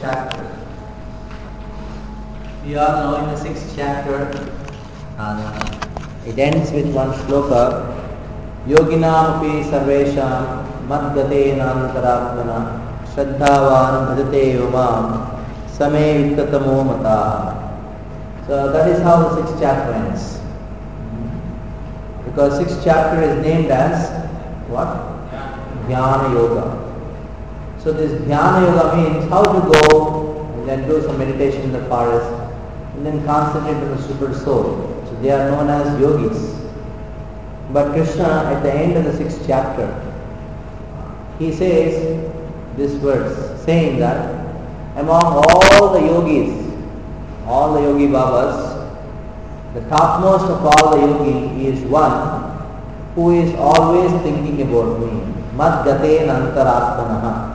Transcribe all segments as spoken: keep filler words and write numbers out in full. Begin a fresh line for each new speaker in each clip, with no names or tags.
chapter. We are now in the sixth chapter, and it ends with one shloka. Yoginam api sarvesham madgatena antaratmana shraddhavan bhajate yomam same yuktatamo mata. So that is how the sixth chapter ends. Because sixth chapter is named as what? Dhyana Yoga. So this Dhyana Yoga means how to go and then do some meditation in the forest and then concentrate on the super soul. So they are known as yogis. But Krishna at the end of the sixth chapter, he says this verse saying that among all the yogis, all the yogi babas, the topmost of all the yogi is one who is always thinking about me. Mad gaten antaratmanaha.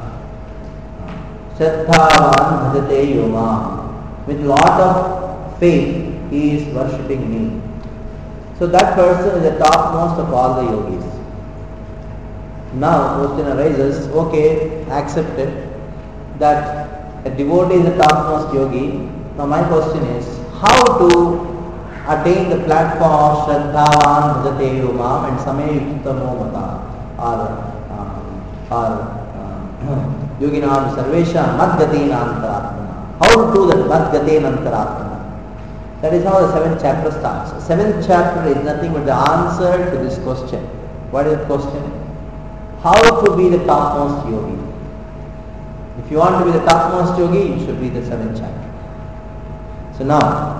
Shraddhavan bhajate yomam. With lot of faith, he is worshipping me. So that person is the topmost of all the yogis. Now, question arises, okay, accepted that a devotee is the topmost yogi. Now my question is, how to attain the platform of Shraddhavan bhajate yomam and Same Yuktamo mata, or uh, or uh, Yoginam sarvesha madgatena antaratmana. How to do that madgatena antaratmana? That is how the seventh chapter starts. The seventh chapter is nothing but the answer to this question. What is the question? How to be the topmost yogi? If you want to be the topmost yogi, you should read the seventh chapter. So now,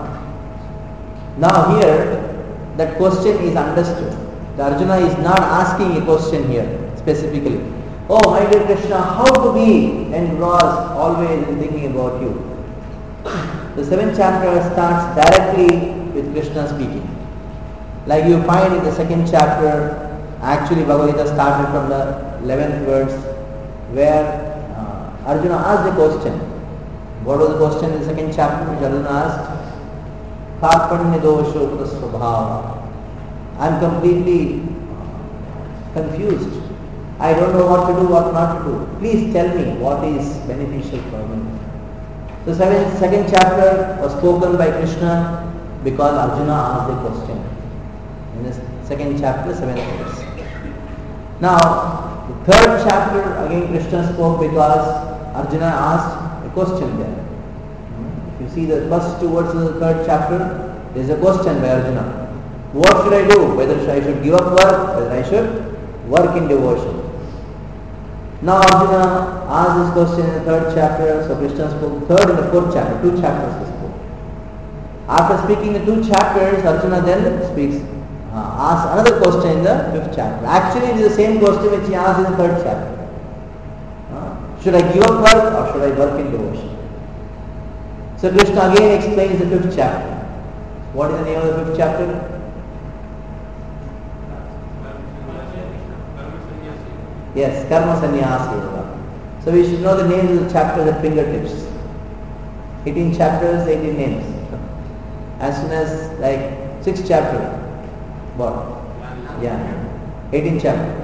now here, that question is understood. The Arjuna is not asking a question here specifically. Oh, my dear Krishna, how to be engrossed always in thinking about you? The seventh chapter starts directly with Krishna speaking. Like you find in the second chapter, actually Bhagavad Gita started from the eleventh verse, where uh, Arjuna asked the question. What was the question in the second chapter which Arjuna asked? Karpanya dosho prasvabhava. I am completely confused. I don't know what to do, what not to do. Please tell me what is beneficial for me. The seventh, second chapter was spoken by Krishna because Arjuna asked the question. In the second chapter, seventh verse. Now, the third chapter, again Krishna spoke because Arjuna asked a question there. If you see the first two words of the third chapter, there is a question by Arjuna. What should I do? Whether I should give up work, whether I should work in devotion. Now Arjuna asked this question in the third chapter, so Krishna spoke third and the fourth chapter, two chapters he spoke. After speaking the two chapters, Arjuna then speaks, uh, asks another question in the fifth chapter. Actually it is the same question which he asked in the third chapter. Uh, should I give up work or should I work in devotion? So Krishna again explains the fifth chapter. What is the name of the fifth chapter? Yes, Karma Sannyasa Yoga. So we should know the names of the chapters at fingertips. eighteen chapters, eighteen names. As soon as like sixth chapter. What? Yeah. eighteen chapter.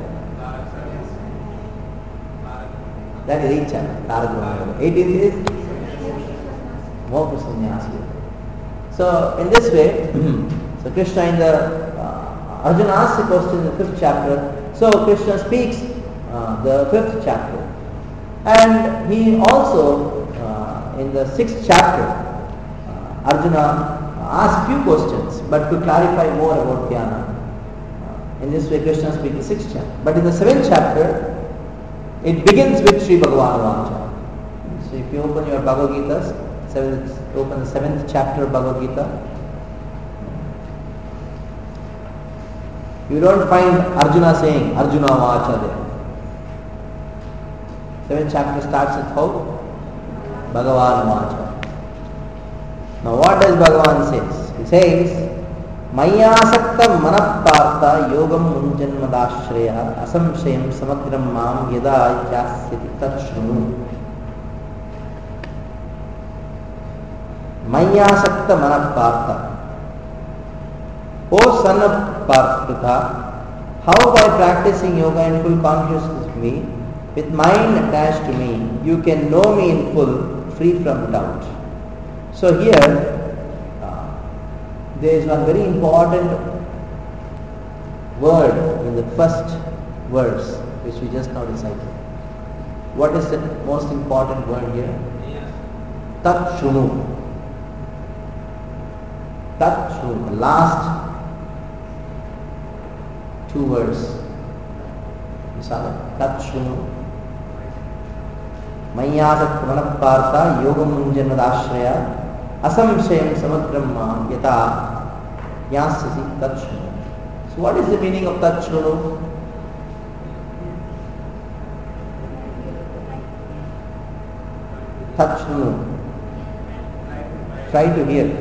That is eighth chapter. eighteenth is Moksha Sannyasa Yoga. So in this way, so Krishna in the uh, Arjuna asks a question in the fifth chapter. So Krishna speaks uh, the fifth chapter, and he also uh, in the sixth chapter, uh, Arjuna asks few questions, but to clarify more about dhyana. Uh, in this way, Krishna speaks the sixth chapter. But in the seventh chapter, it begins with Sri Bhagavan Vacha. So if you open your Bhagavad Gita. Seventh, open the seventh chapter of Bhagavad Gita. You don't find Arjuna saying Arjuna Vacha there. Seventh chapter starts with how? Bhagavan Vacha. Now what does Bhagavan says? He says, Mayasakta manappartha yogam munjanmadashreya asamshayam samagram mam yada yasyati tatshunu. Mayasakta manappartha. O son of Partha, how by practicing yoga in full consciousness of me, with mind attached to me, you can know me in full free from doubt. So here, uh, there is one very important word in the first verse, which we just now recited. What is the most important word here? Tat Shunu. Tat Shunu. The last two words. You saw that? Tat Shunu. Mayasat Pranappartha Yogam Munjanadashraya Asamshayam Samagrama Yata Yasasi Tat Shunu. So what is the meaning of Tat Shunu? Tat Shunu. Try to hear.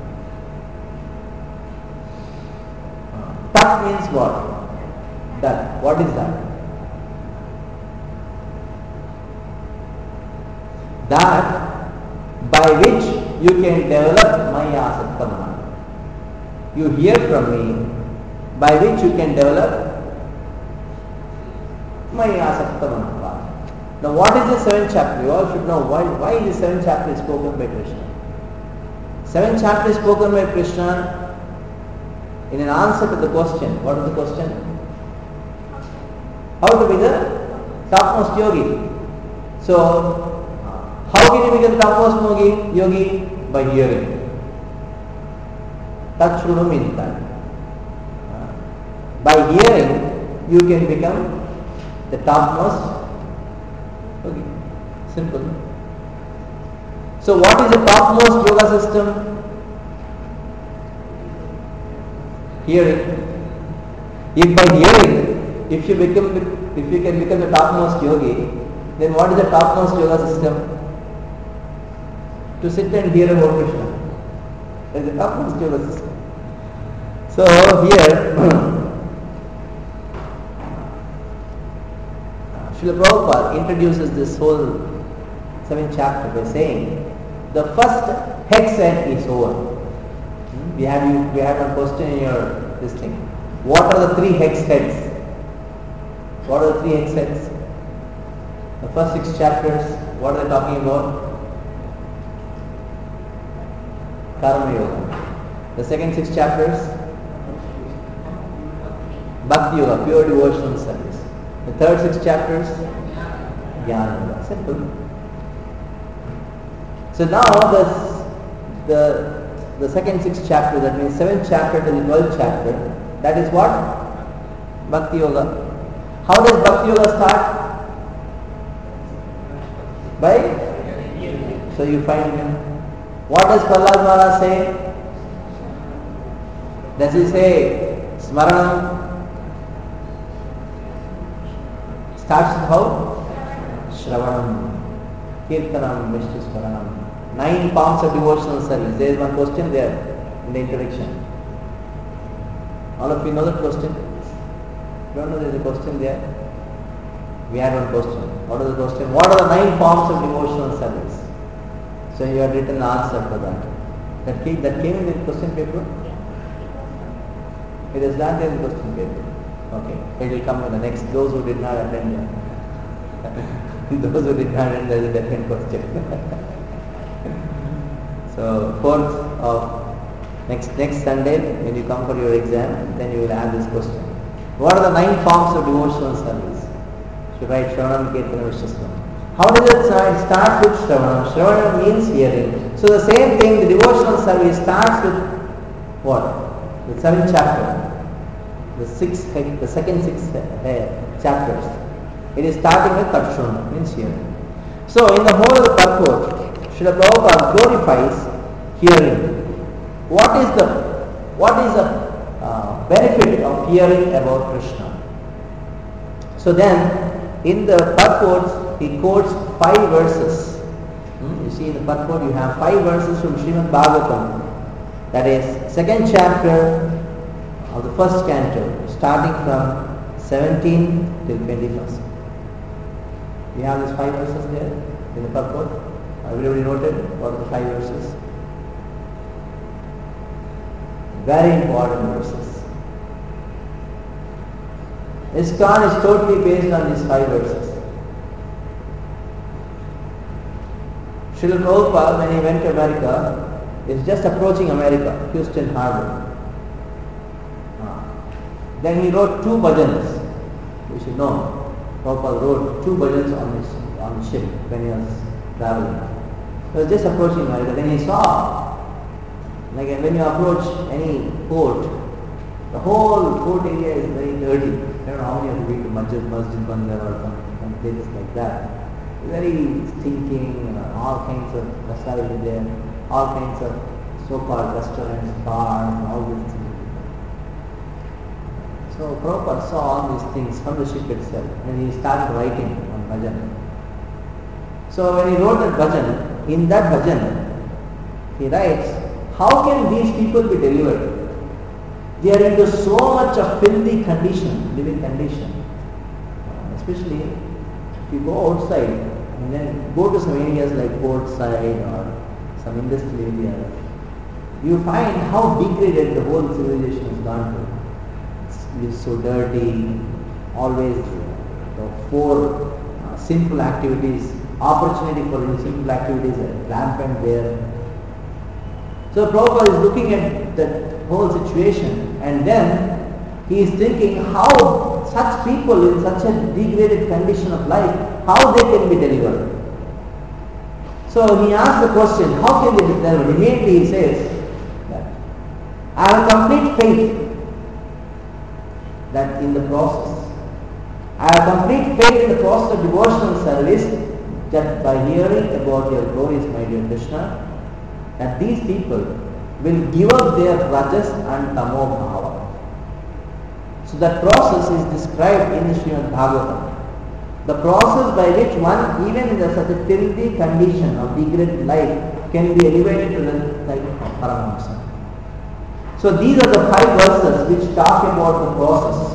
Tat means what? That. What is that? That by which you can develop Maya Asattamana. You hear from me, by which you can develop Maya Asattamana. Now what is the seventh chapter? You all should know why, why is the seventh chapter spoken by Krishna. Seventh chapter is spoken by Krishna in an answer to the question. What is the question? How to be the topmost yogi. So, how can you become the topmost yogi? Yogi? By hearing. Tat Shunu means that. By hearing, you can become the topmost yogi. Simple. So, what is the topmost yoga system? Hearing. If by hearing, if you become, if you can become the topmost yogi, then what is the topmost yoga system? To sit and hear about Krishna. That is the topmost yoga system. So here, Srila Prabhupada introduces this whole seventh chapter by saying, the first hex set is over. We have you. We have a question in your this thing. What are the three hex heads? What are the three hex heads? The first six chapters. What are they talking about? Karma Yoga. The second six chapters, Bhakti Yoga, pure devotional service. The third six chapters, Jnana Yoga. Simple. So now the the the second six chapter, that means seventh chapter to the twelfth chapter, that is what? Bhakti Yoga. How does Bhakti Yoga start? By? So you find him. What does Prahlad Maharaj say? Does he say Smaranam? Starts with how? Shravanam, Kirtanam, Vishnu Smaranam. Nine forms of devotional service. There is one question there in the introduction. All of you know that question? Don't know there is a question there? We had one question. What is the question? What are the nine forms of devotional service? So you have written the answer for that. That came, that came in the question paper? It is not in the question paper. Okay. It will come in the next. Those who did not attend. Those who did not attend, there is a different question. So fourth of next next Sunday, when you come for your exam, then you will have this question. What are the nine forms of devotional service? You write Shravanam, Kirtanam, Vishnu. How does it start? It starts with Shravanam. Shravanam means hearing. So the same thing, the devotional service starts with what? The seventh chapter. The sixth, the second six uh, chapters. It is starting with Tat Shunu, means hearing. So in the whole of the purport, Srila Prabhupada glorifies hearing. What is the what is the uh, benefit of hearing about Krishna? So then, in the purports, he quotes five verses. Hmm? You see in the purport, you have five verses from Srimad Bhagavatam. That is, second chapter of the first canto, starting from seventeen till twenty-first. You have these five verses there in the purport. Everybody noted what are the five verses? Very important verses. ISKCON is totally based on these five verses. Srila Prabhupada, when he went to America, is just approaching America, Houston Harbor. Uh, then he wrote two bhajans. You should know, Prabhupada wrote two bhajans on his on the ship when he was traveling. He was just approaching America. Then he saw, like when you approach any port, the whole port area is very dirty. I don't know how many of you been to Masjid, Masjid Bangar or some, some places like that. Very stinking, you know, all kinds of facilities there, all kinds of so-called restaurants, bars, and all these things. So Prabhupada saw all these things from the ship itself, and he started writing on bhajan. So when he wrote that bhajan, in that bhajan, he writes, how can these people be delivered? They are into so much of filthy condition, living condition. Especially if you go outside and then go to some areas like port side or some industrial areas, you find how degraded the whole civilization has gone to. It's so dirty, always the four uh, sinful activities, opportunity for sinful activities are rampant there. So Prabhupada is looking at that whole situation, and then he is thinking how such people in such a degraded condition of life, how they can be delivered. So he asks the question, how can they be delivered? Immediately he says that I have complete faith that in the process, I have complete faith in the process of devotional service, that by hearing about your glories, my dear Krishna, that these people will give up their rajas and tamo bhava. So that process is described in the Srimad Bhagavatam. The process by which one, even in a such a filthy condition of degraded life, can be elevated to the type of Paramahamsa. So these are the five verses which talk about the process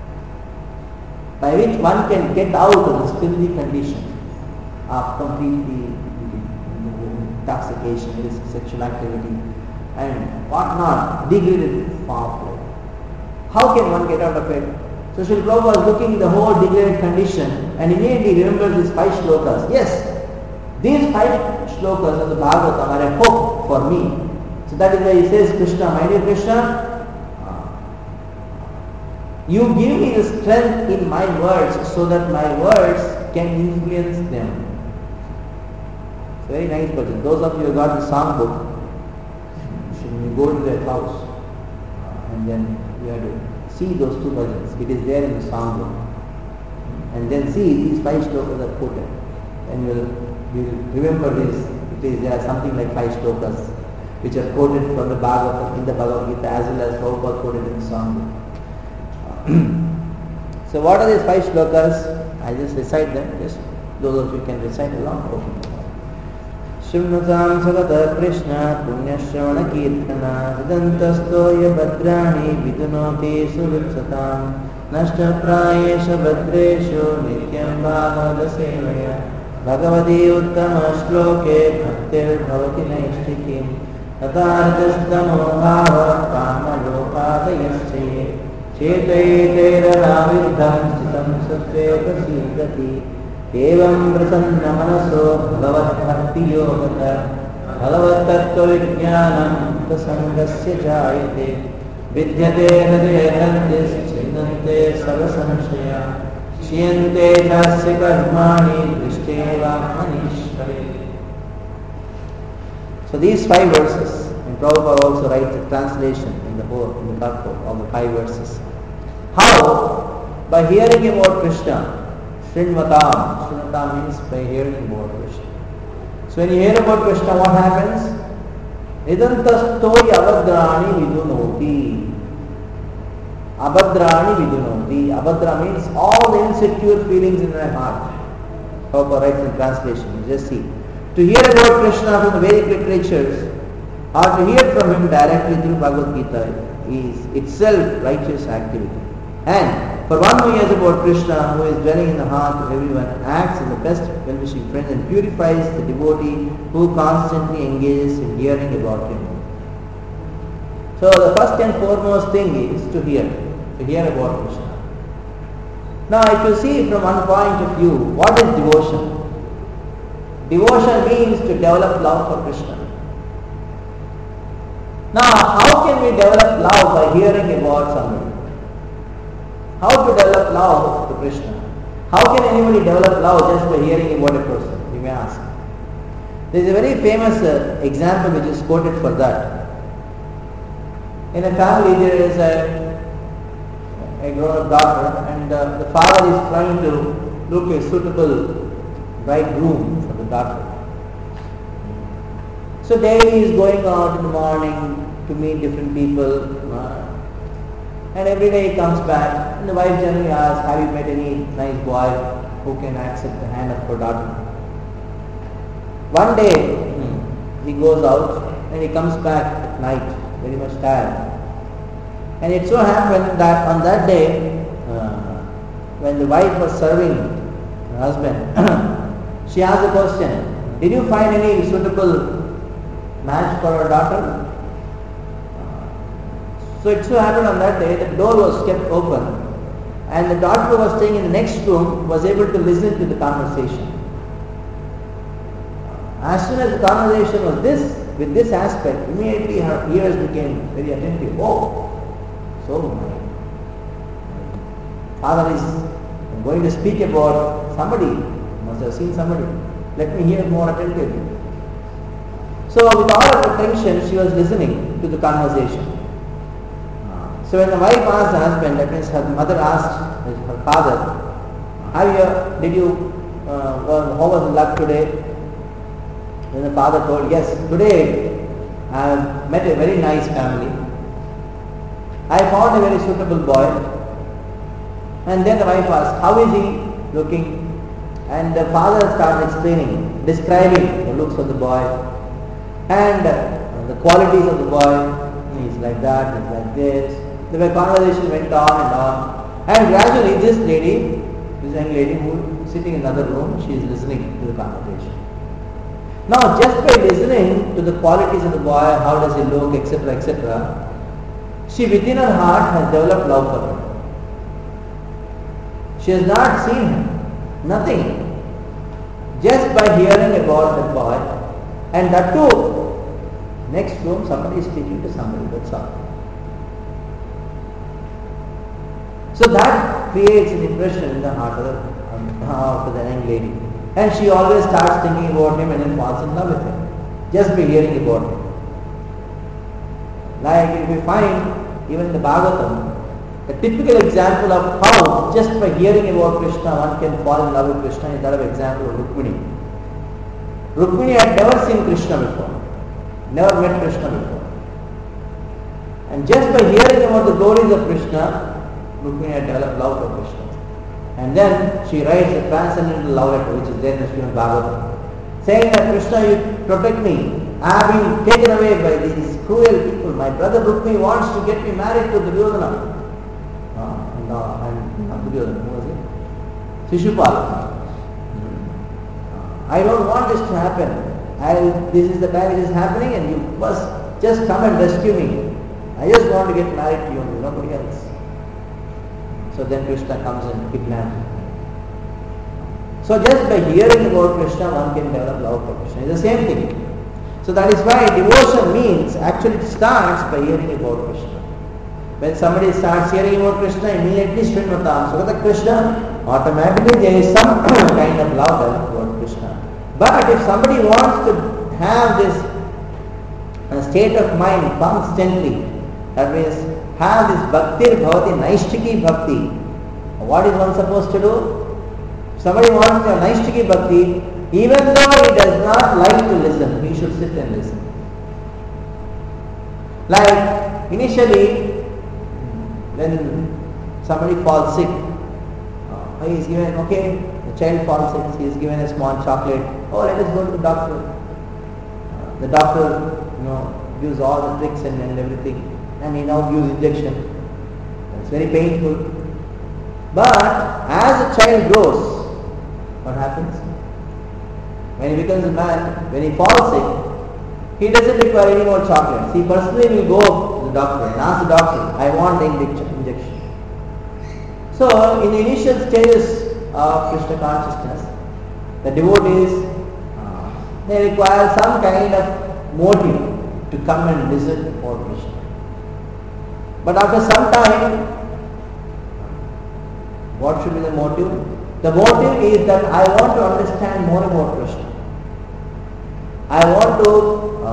by which one can get out of this filthy condition of completely intoxication, illicit sexual activity, and whatnot, degraded form of life. How can one get out of it? So Srila Prabhupada was looking at the whole degraded condition and immediately remembered these five shlokas. Yes, these five shlokas of the Bhagavatam are a hope for me. So that is why he says, Krishna, my dear Krishna, you give me the strength in my words so that my words can influence them. It's very nice bhajan. Those of you who got the song book, should you go to their house and then you have to see those two bhajans. It is there in the song book. And then see these five shlokas are quoted. And you will you'll remember this. It is there are something like five shlokas which are quoted from the Bhagavatam, in the Bhagavad Gita, as well as Prabhupada quoted in the song book. So what are these five shlokas? I just recite them. Just those of you can recite along. Okay. Shrimnatam Sagata Krishna Punyashravana Kirtana Vidantastoya Bhadrani Vidunoti Suvitsatam Nashta Prayesha Bhadreshu Nityam Bhagavada Sevaya Bhagavati Uttama Shloke Bhaktir Bhavati Naishtikim Tatarjastamo Bhava Kama Lopadayasche Chetayetera Naviddham Sitam Sattve Prasidati Evam Prasanna Manaso Bhagavat Bhakti Yogata Bhagavat Tattva Vijnanam Tasangasya Jayate Vidyate Hridaya Hridis Chindante Sarvasamshaya Shiyante Tasya Karmani Drishteva Manishvare. So these five verses, and Prabhupada also writes a translation in the whole, in the purport of the five verses. How? By hearing about Krishna. Srinvatam. Srinvatam means by hearing about Krishna. So when you hear about Krishna, what happens? Idantastoi abhadrani vidunoti. Abhadrani vidunoti. Abhadra means all the insecure feelings in my heart. Prabhupada writes in translation. You just see. To hear about Krishna from the Vedic literatures or to hear from him directly through Bhagavad Gita is itself righteous activity. And for one who hears about Krishna, who is dwelling in the heart of everyone, acts as the best well-wishing friend and purifies the devotee who constantly engages in hearing about him. So the first and foremost thing is to hear, to hear about Krishna. Now if you see from one point of view, what is devotion? Devotion means to develop love for Krishna. Now, how can we develop love by hearing about somebody? How to develop love to Krishna? How can anybody develop love just by hearing about a person? You may ask. There is a very famous uh, example which is quoted for that. In a family there is a, a grown-up daughter, and uh, the father is trying to look a suitable bridegroom for the daughter. So daily he is going out in the morning to meet different people, uh, and every day he comes back, and the wife generally asks, have you met any nice boy who can accept the hand of her daughter? One day hmm, he goes out and he comes back at night very much tired, and it so happened that on that day uh, when the wife was serving her husband, she asked the question, did you find any suitable match for her daughter? So it so happened on that day the door was kept open, and the daughter who was staying in the next room was able to listen to the conversation. As soon as the conversation was this, with this aspect, immediately her ears became very attentive. Oh, so my father is going to speak about somebody, must have seen somebody. Let me hear more attentively. So with all her attention, she was listening to the conversation. So when the wife asked the husband, that means her mother asked her father, have you, did you, uh, well, how was the luck today? Then the father told, yes, today I have met a very nice family. I found a very suitable boy. And then the wife asked, how is he looking? And the father started explaining, describing the looks of the boy and uh, the qualities of the boy. He's like that, he's like this. The conversation went on and on, and gradually this lady, this young lady who is sitting in another room, she is listening to the conversation. Now just by listening to the qualities of the boy, how does he look, etc, et cetera, she within her heart has developed love for him. She has not seen him, nothing. Just by hearing about the boy, and that too, next room somebody is speaking to somebody, that's all. So that creates an impression in the heart of the, um, of the young lady. And she always starts thinking about him and then falls in love with him, just by hearing about him. Like if we find, even in the Bhagavatam, a typical example of how just by hearing about Krishna one can fall in love with Krishna is that of example of Rukmini. Rukmini had never seen Krishna before, never met Krishna before. And just by hearing about the glories of Krishna, Rukmini had developed love for Krishna. And then she writes a transcendental love letter which is there in the Srimad Bhagavatam, saying that Krishna, you protect me. I have been taken away by these cruel people. My brother Rukmini wants to get me married to Duryodhana. Uh, and, uh, and not Duryodhana, who was it? Shishupala. I don't want this to happen. I'll, this is the time it is happening and you must just come and rescue me. I just want to get married to you, nobody else. So then Krishna comes and kidnaps him. So just by hearing about Krishna, one can develop love for Krishna. It's the same thing. So that is why devotion means, actually it starts by hearing about Krishna. When somebody starts hearing about Krishna, immediately Srimata Sukata Krishna, automatically there is some kind of love about Krishna. But if somebody wants to have this uh, state of mind constantly, that means have this bhaktir bhavati naishtiki bhakti, what is one supposed to do? Somebody wants a naishtiki bhakti, even though he does not like to listen, he should sit and listen. Like initially, when somebody falls sick, uh, he is given, okay, the child falls sick, he is given a small chocolate, oh let us go to the doctor. Uh, the doctor, you know, gives all the tricks and, and everything, and he now gives injection. It's very painful. But as the child grows, what happens? When he becomes a man, when he falls sick, he doesn't require any more chocolates. He personally will go to the doctor and ask the doctor, I want the injection. So in the initial stages of Krishna consciousness, the devotees uh, they require some kind of motive to come and listen for Krishna. But after some time, what should be the motive? The motive is that I want to understand more about Krishna. I want to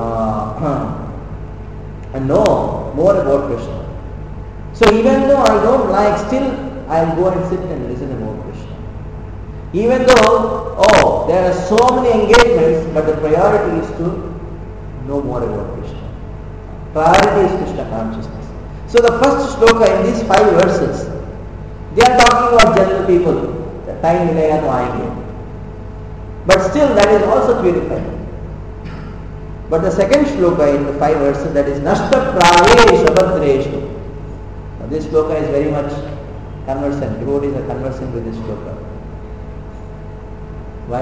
uh, know more about Krishna. So even though I don't like, still I will go and sit and listen about Krishna. Even though, oh, there are so many engagements, but the priority is to know more about Krishna. Priority is Krishna consciousness. So the first shloka in these five verses, they are talking about general people. The time milega to aayenge. But still that is also purified. But the second shloka in the five verses, that is Nashta Pravesh Abhadreshu. Now this shloka is very much conversant. Devotees are conversant with this shloka. Why?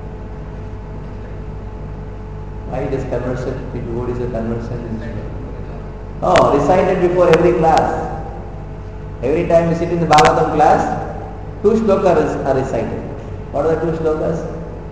Why it is conversant? The devotees are conversant with this shloka. Oh, recited before every class. Every time we sit in the Bhagavatam class, two shlokas are recited. What are the two shlokas?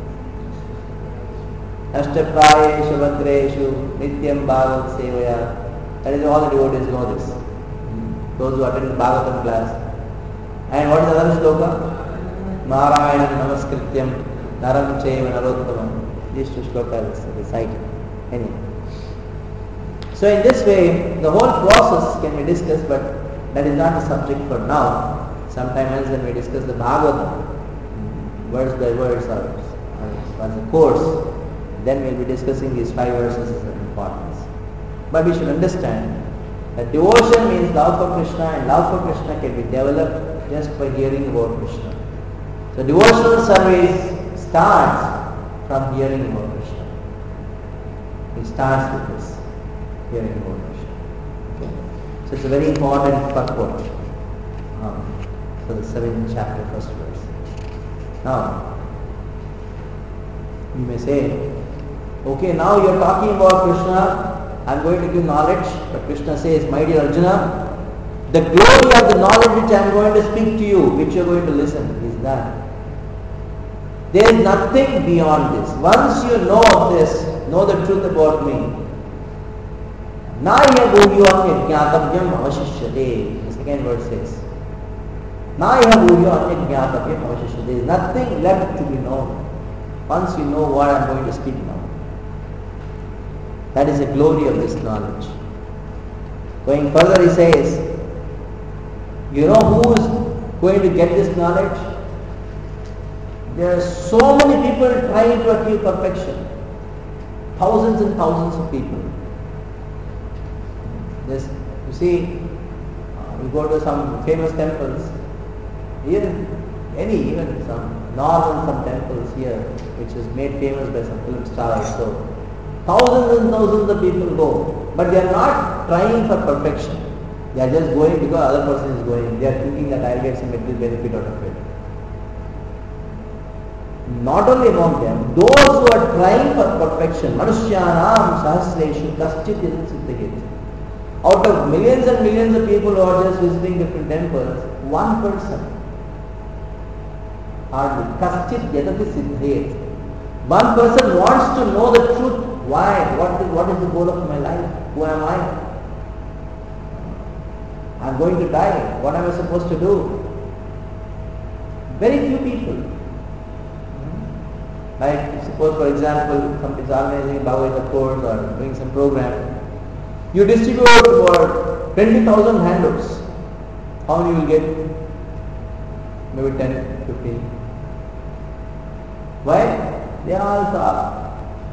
Ashtaprayeshu Bhadreshu Nityam Bhagavat Sevaya. That is all the devotees know this. Those who attend the Bhagavatam class. And what is the other shloka? Narayanam Namaskrityam Naram Chaiva Narottamam. These two shlokas are recited. Anyway. So in this way, the whole process can be discussed, but that is not the subject for now. Sometime else when we discuss the Bhagavatam, words by words or as a course, then we will be discussing these five verses of importance. But we should understand that devotion means love for Krishna, and love for Krishna can be developed just by hearing about Krishna. So devotional service starts from hearing about Krishna. It starts with this, hearing about Krishna. Okay? So it's a very important purport um, for the seventh chapter, first verse. Now, you may say, okay, now you are talking about Krishna, I am going to give knowledge, but Krishna says, my dear Arjuna, the glory of the knowledge which I am going to speak to you, which you are going to listen, is that there is nothing beyond this. Once you know of this, know the truth about me. Naya bhuvyo anya jnatavyam avashishyate. The second verse says, Naya bhuvyo anya jnatavyam avashishyate. There is nothing left to be known. Once you know what I am going to speak now. That is the glory of this knowledge. Going further, he says, you know who is going to get this knowledge? There are so many people trying to achieve perfection. Thousands and thousands of people. This, you see, uh, you go to some famous temples, here, any, even some northern some temples here, which is made famous by some film stars. So, thousands and thousands of people go, but they are not trying for perfection. They are just going because other person is going. They are thinking that I will get some material benefit out of it. Not only among them, those who are trying for perfection, Manushyanam Sahasreshu Kaschit Siddhagit. Out of millions and millions of people who are just visiting different temples, one person, hardly, Kaschit Yadati Siddhagit. One person wants to know the truth. Why? What is, what is the goal of my life? Who am I? I am going to die. What am I supposed to do? Very few people. Like, suppose for example, somebody is organizing a Bhagavad course or doing some program. You distribute about twenty thousand handouts. How many you will get? Maybe ten, fifteen. Why? They are all far.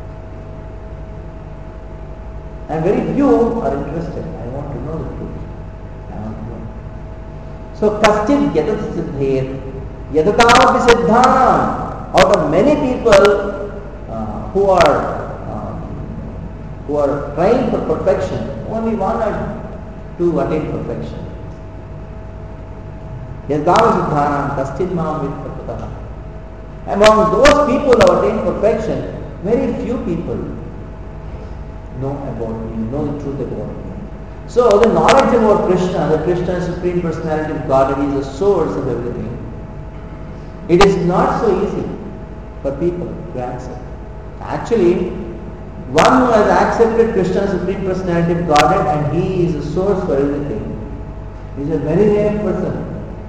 And very few are interested. I want to know the truth. I want to know. So, Kaschit Yadat Siddhet Yadatamati Siddhanam. Out of many people uh, who are um, who are trying for perfection, only one or two attain perfection. Yadama Siddhanam Kaschit Mam Vitpatataha. Among those people who attain perfection, very few people know about me, know the truth about me. So the knowledge about Krishna, the Krishna is Supreme Personality of God, and He is the source of everything. It is not so easy for people to accept. Actually, one who has accepted Krishna as Supreme Personality of Godhead and he is the source for everything, is a very rare person.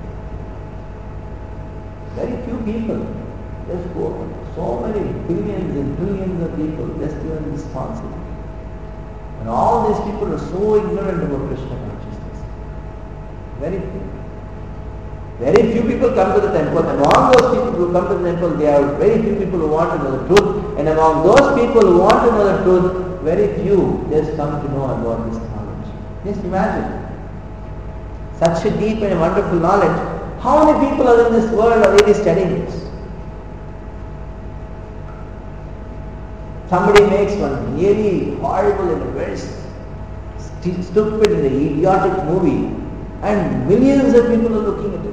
Very few people. Just go, so many billions and trillions of people just given this concept. And all these people are so ignorant about Krishna consciousness. Very few. Very few people come to the temple. Among those people who come to the temple, there are very few people who want to know the truth. And among those people who want to know the truth, very few just come to know about this knowledge. Just imagine. Such a deep and wonderful knowledge. How many people are in this world are really studying this? Somebody makes one really horrible and very st- stupid and idiotic movie and millions of people are looking at it.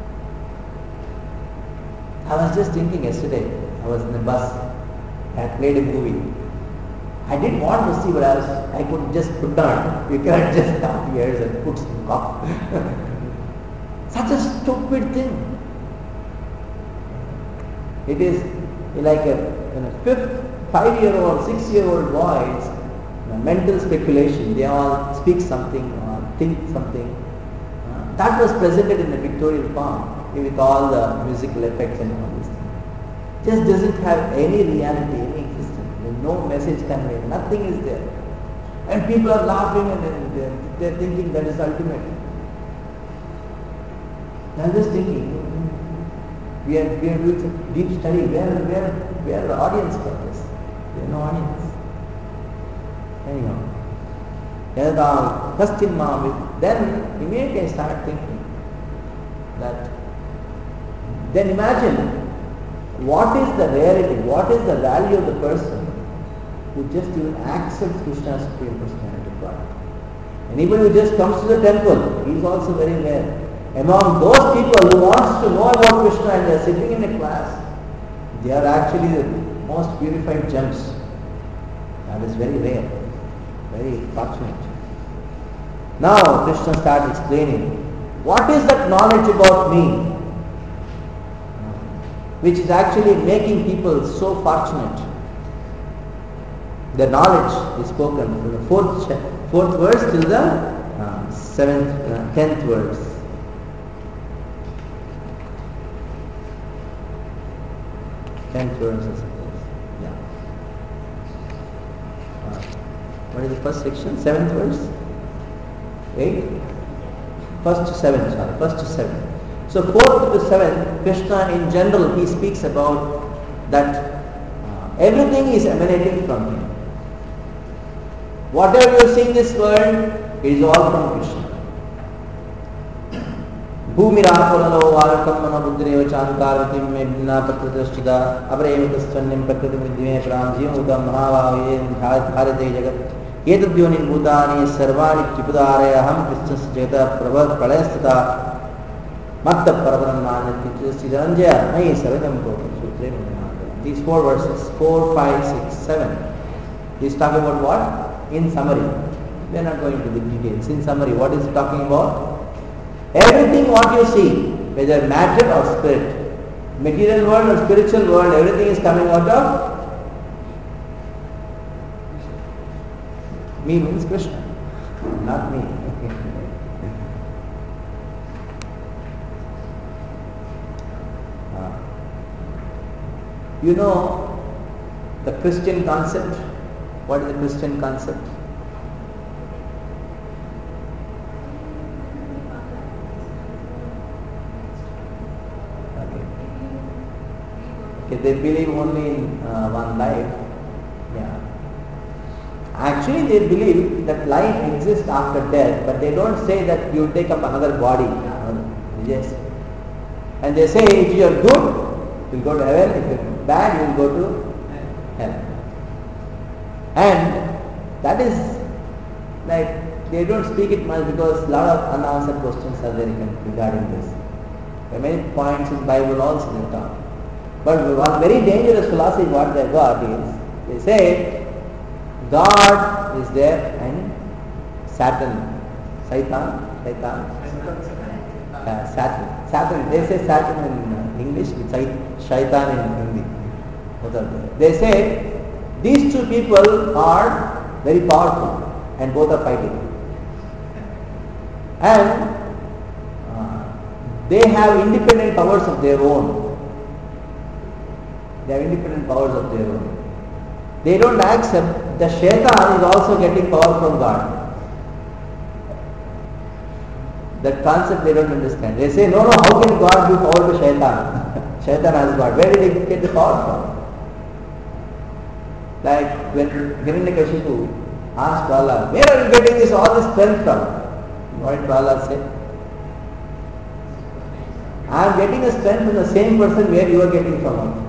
I was just thinking yesterday, I was in the bus, I had played a movie. I didn't want to see, but I was, I could just put down. You cannot just stop ears and put some cough. Such a stupid thing. It is like a, in a fifth, five-year-old, six-year-old boys, mental speculation. They all speak something or think something. Uh, that was presented in the Victorian form with all the musical effects and all these things. Just doesn't have any reality, any existence. There's no message conveyed. Nothing is there. And people are laughing and they're, they're thinking that is ultimate. I'm just thinking, we are, we are doing some deep study. Where, where, where are the audience for this? There are no audience. Anyhow, Yadam, Kastin Mahamit, then immediately I started thinking that, then imagine what is the rarity, what is the value of the person who just even accepts Krishna's Supreme Personality of God. Anybody who just comes to the temple, he is also very rare. Among those people who wants to know about Krishna and they are sitting in a class, they are actually the most purified gems. That is very rare, very fortunate. Now Krishna starts explaining, what is that knowledge about me which is actually making people so fortunate? The knowledge is spoken from the fourth, fourth verse till the uh, seventh, uh, tenth verse. Tenth verse, I suppose. Yeah. Uh, what is the first section? Seventh verse? Eight? First to seventh, sorry. First to seventh. So fourth to seventh, Krishna in general, he speaks about that uh, everything is emanating from him. Whatever you see in this world, it is all from Krishna. Bhumirakulalo Varakamana Buddhireva Chankarvatim Medina Pakratrashtida Abrayamukastanyam Prakritividime Pramjim Udam Mahavavayam Bharate Jagat Yetadyonin Bhutani Sarvani Tripudaraya Aham Krishnas Jeta Prabhat Pralayastata Matta Parabrahmana Siddhanjaya Mai Savedam Sutre. These four verses, four, five, six, seven. He's talking about what? In summary. We are not going into the details. In summary, what is he talking about? Everything what you see, whether matter or spirit, material world or spiritual world, everything is coming out of me means Krishna, not me. uh, you know the Christian concept. What is the Christian concept? They believe only in uh, one life. Yeah. Actually, they believe that life exists after death, but they don't say that you take up another body. Yes. And they say if you are good, you will go to heaven. If you are bad, you will go to hell. And that is like they don't speak it much because a lot of unanswered questions are there regarding this. There are many points in Bible also they talk. But one very dangerous philosophy what they got is, they say God is there and Saturn, Satan, Satan, uh, Saturn, Saturn. They say Saturn in English, it's Shaitan in Hindi. They say These two people are very powerful and both are fighting. And uh, they have independent powers of their own. They have independent powers of their own. They don't accept the Shaitan is also getting power from God. That concept they don't understand. They say, no, no, how can God give power to Shaitan? Shaitan has God. Where did he get the power from? Like when Hiranyakashipu asked Prahlad, where are you getting this all this strength from? What did Prahlad say? I am getting a strength from the same person where you are getting from also.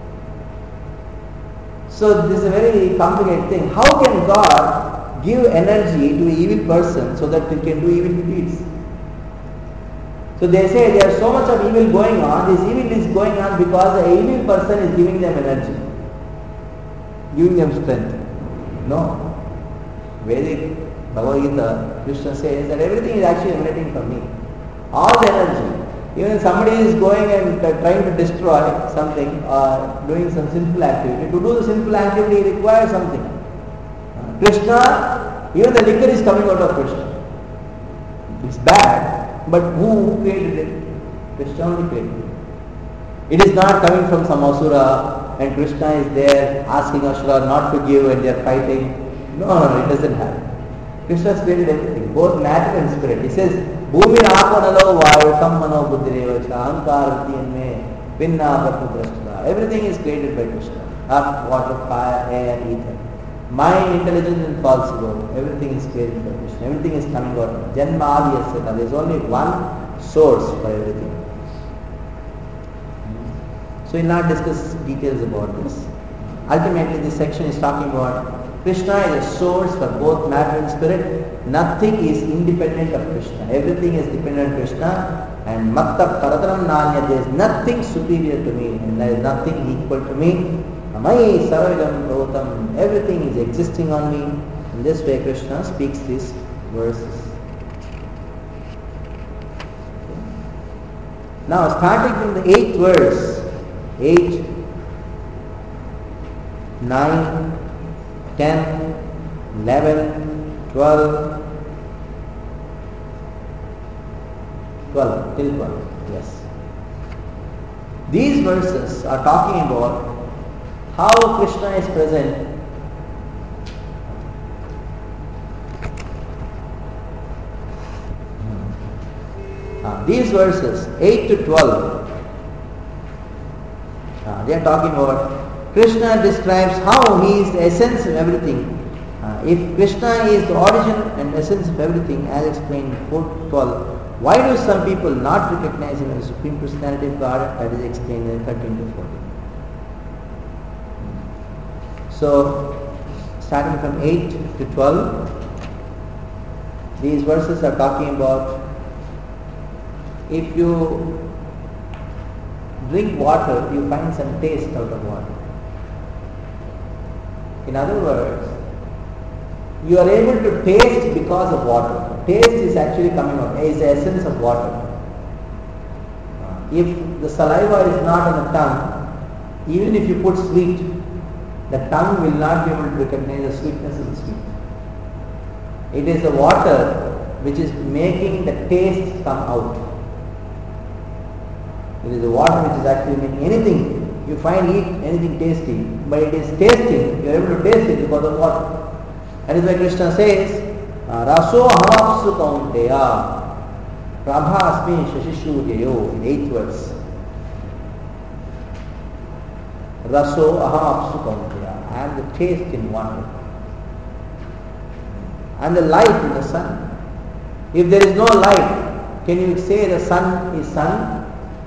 So this is a very complicated thing. How can God give energy to an evil person so that he can do evil deeds? So they say there is so much of evil going on. This evil is going on because the evil person is giving them energy, giving them strength. No. Vedic Bhagavad Gita, Krishna says that everything is actually emanating from me. All the energy. Even if somebody is going and uh, trying to destroy something or doing some sinful activity, to do the sinful activity it requires something. Uh, Krishna, even the liquor is coming out of Krishna. It's bad, but who created it? Krishna only created it. It is not coming from some Asura and Krishna is there asking Asura not to give and they are fighting. No, no, no, it doesn't happen. Krishna has created everything, both matter and spirit. He says, Bhumi Rapanalo Vayu Kammano Buddhirevacha Ahankara Vrittiyanme Vinna Bhattu. Everything is created by Krishna. Earth, water, fire, air, ether. Mind, intelligence and falsehood. Everything is created by Krishna. Everything is coming out of Janma Adiyasya. There is only one source for everything. So we will not discuss details about this. Ultimately this section is talking about Krishna is a source for both matter and spirit. Nothing is independent of Krishna. Everything is dependent on Krishna. And Matta Parataram Nanya, there is nothing superior to me and there is nothing equal to me. Amai Saravidam Pravatam, everything is existing on me. In this way Krishna speaks these verses. Now starting from the eighth verse, eight, nine, ten, eleven, twelve, twelve, till twelve, yes. These verses are talking about how Krishna is present uh, these verses, eight to twelve, uh, they are talking about Krishna describes how he is the essence of everything. Uh, if Krishna is the origin and essence of everything, as explained in four to twelve, why do some people not recognize him as the Supreme Personality of God? That is explained in thirteen to fourteen. So, starting from eight to twelve, these verses are talking about if you drink water, you find some taste out of water. In other words, you are able to taste because of water. Taste is actually coming out, is the essence of water. If the saliva is not on the tongue, even if you put sweet, the tongue will not be able to recognize the sweetness of the sweet. It is the water which is making the taste come out. It is the water which is actually making anything. You find eat anything tasty, but it is tasting, you are able to taste it because of water. That is why Krishna says, Raso Ahamapsu Kaunteya Prabhasmi Shashishudeyo, in eighth verse. Raso Ahamapsu Kaunteya, I am the taste in water. I am the light in the sun. If there is no light, can you say the sun is sun?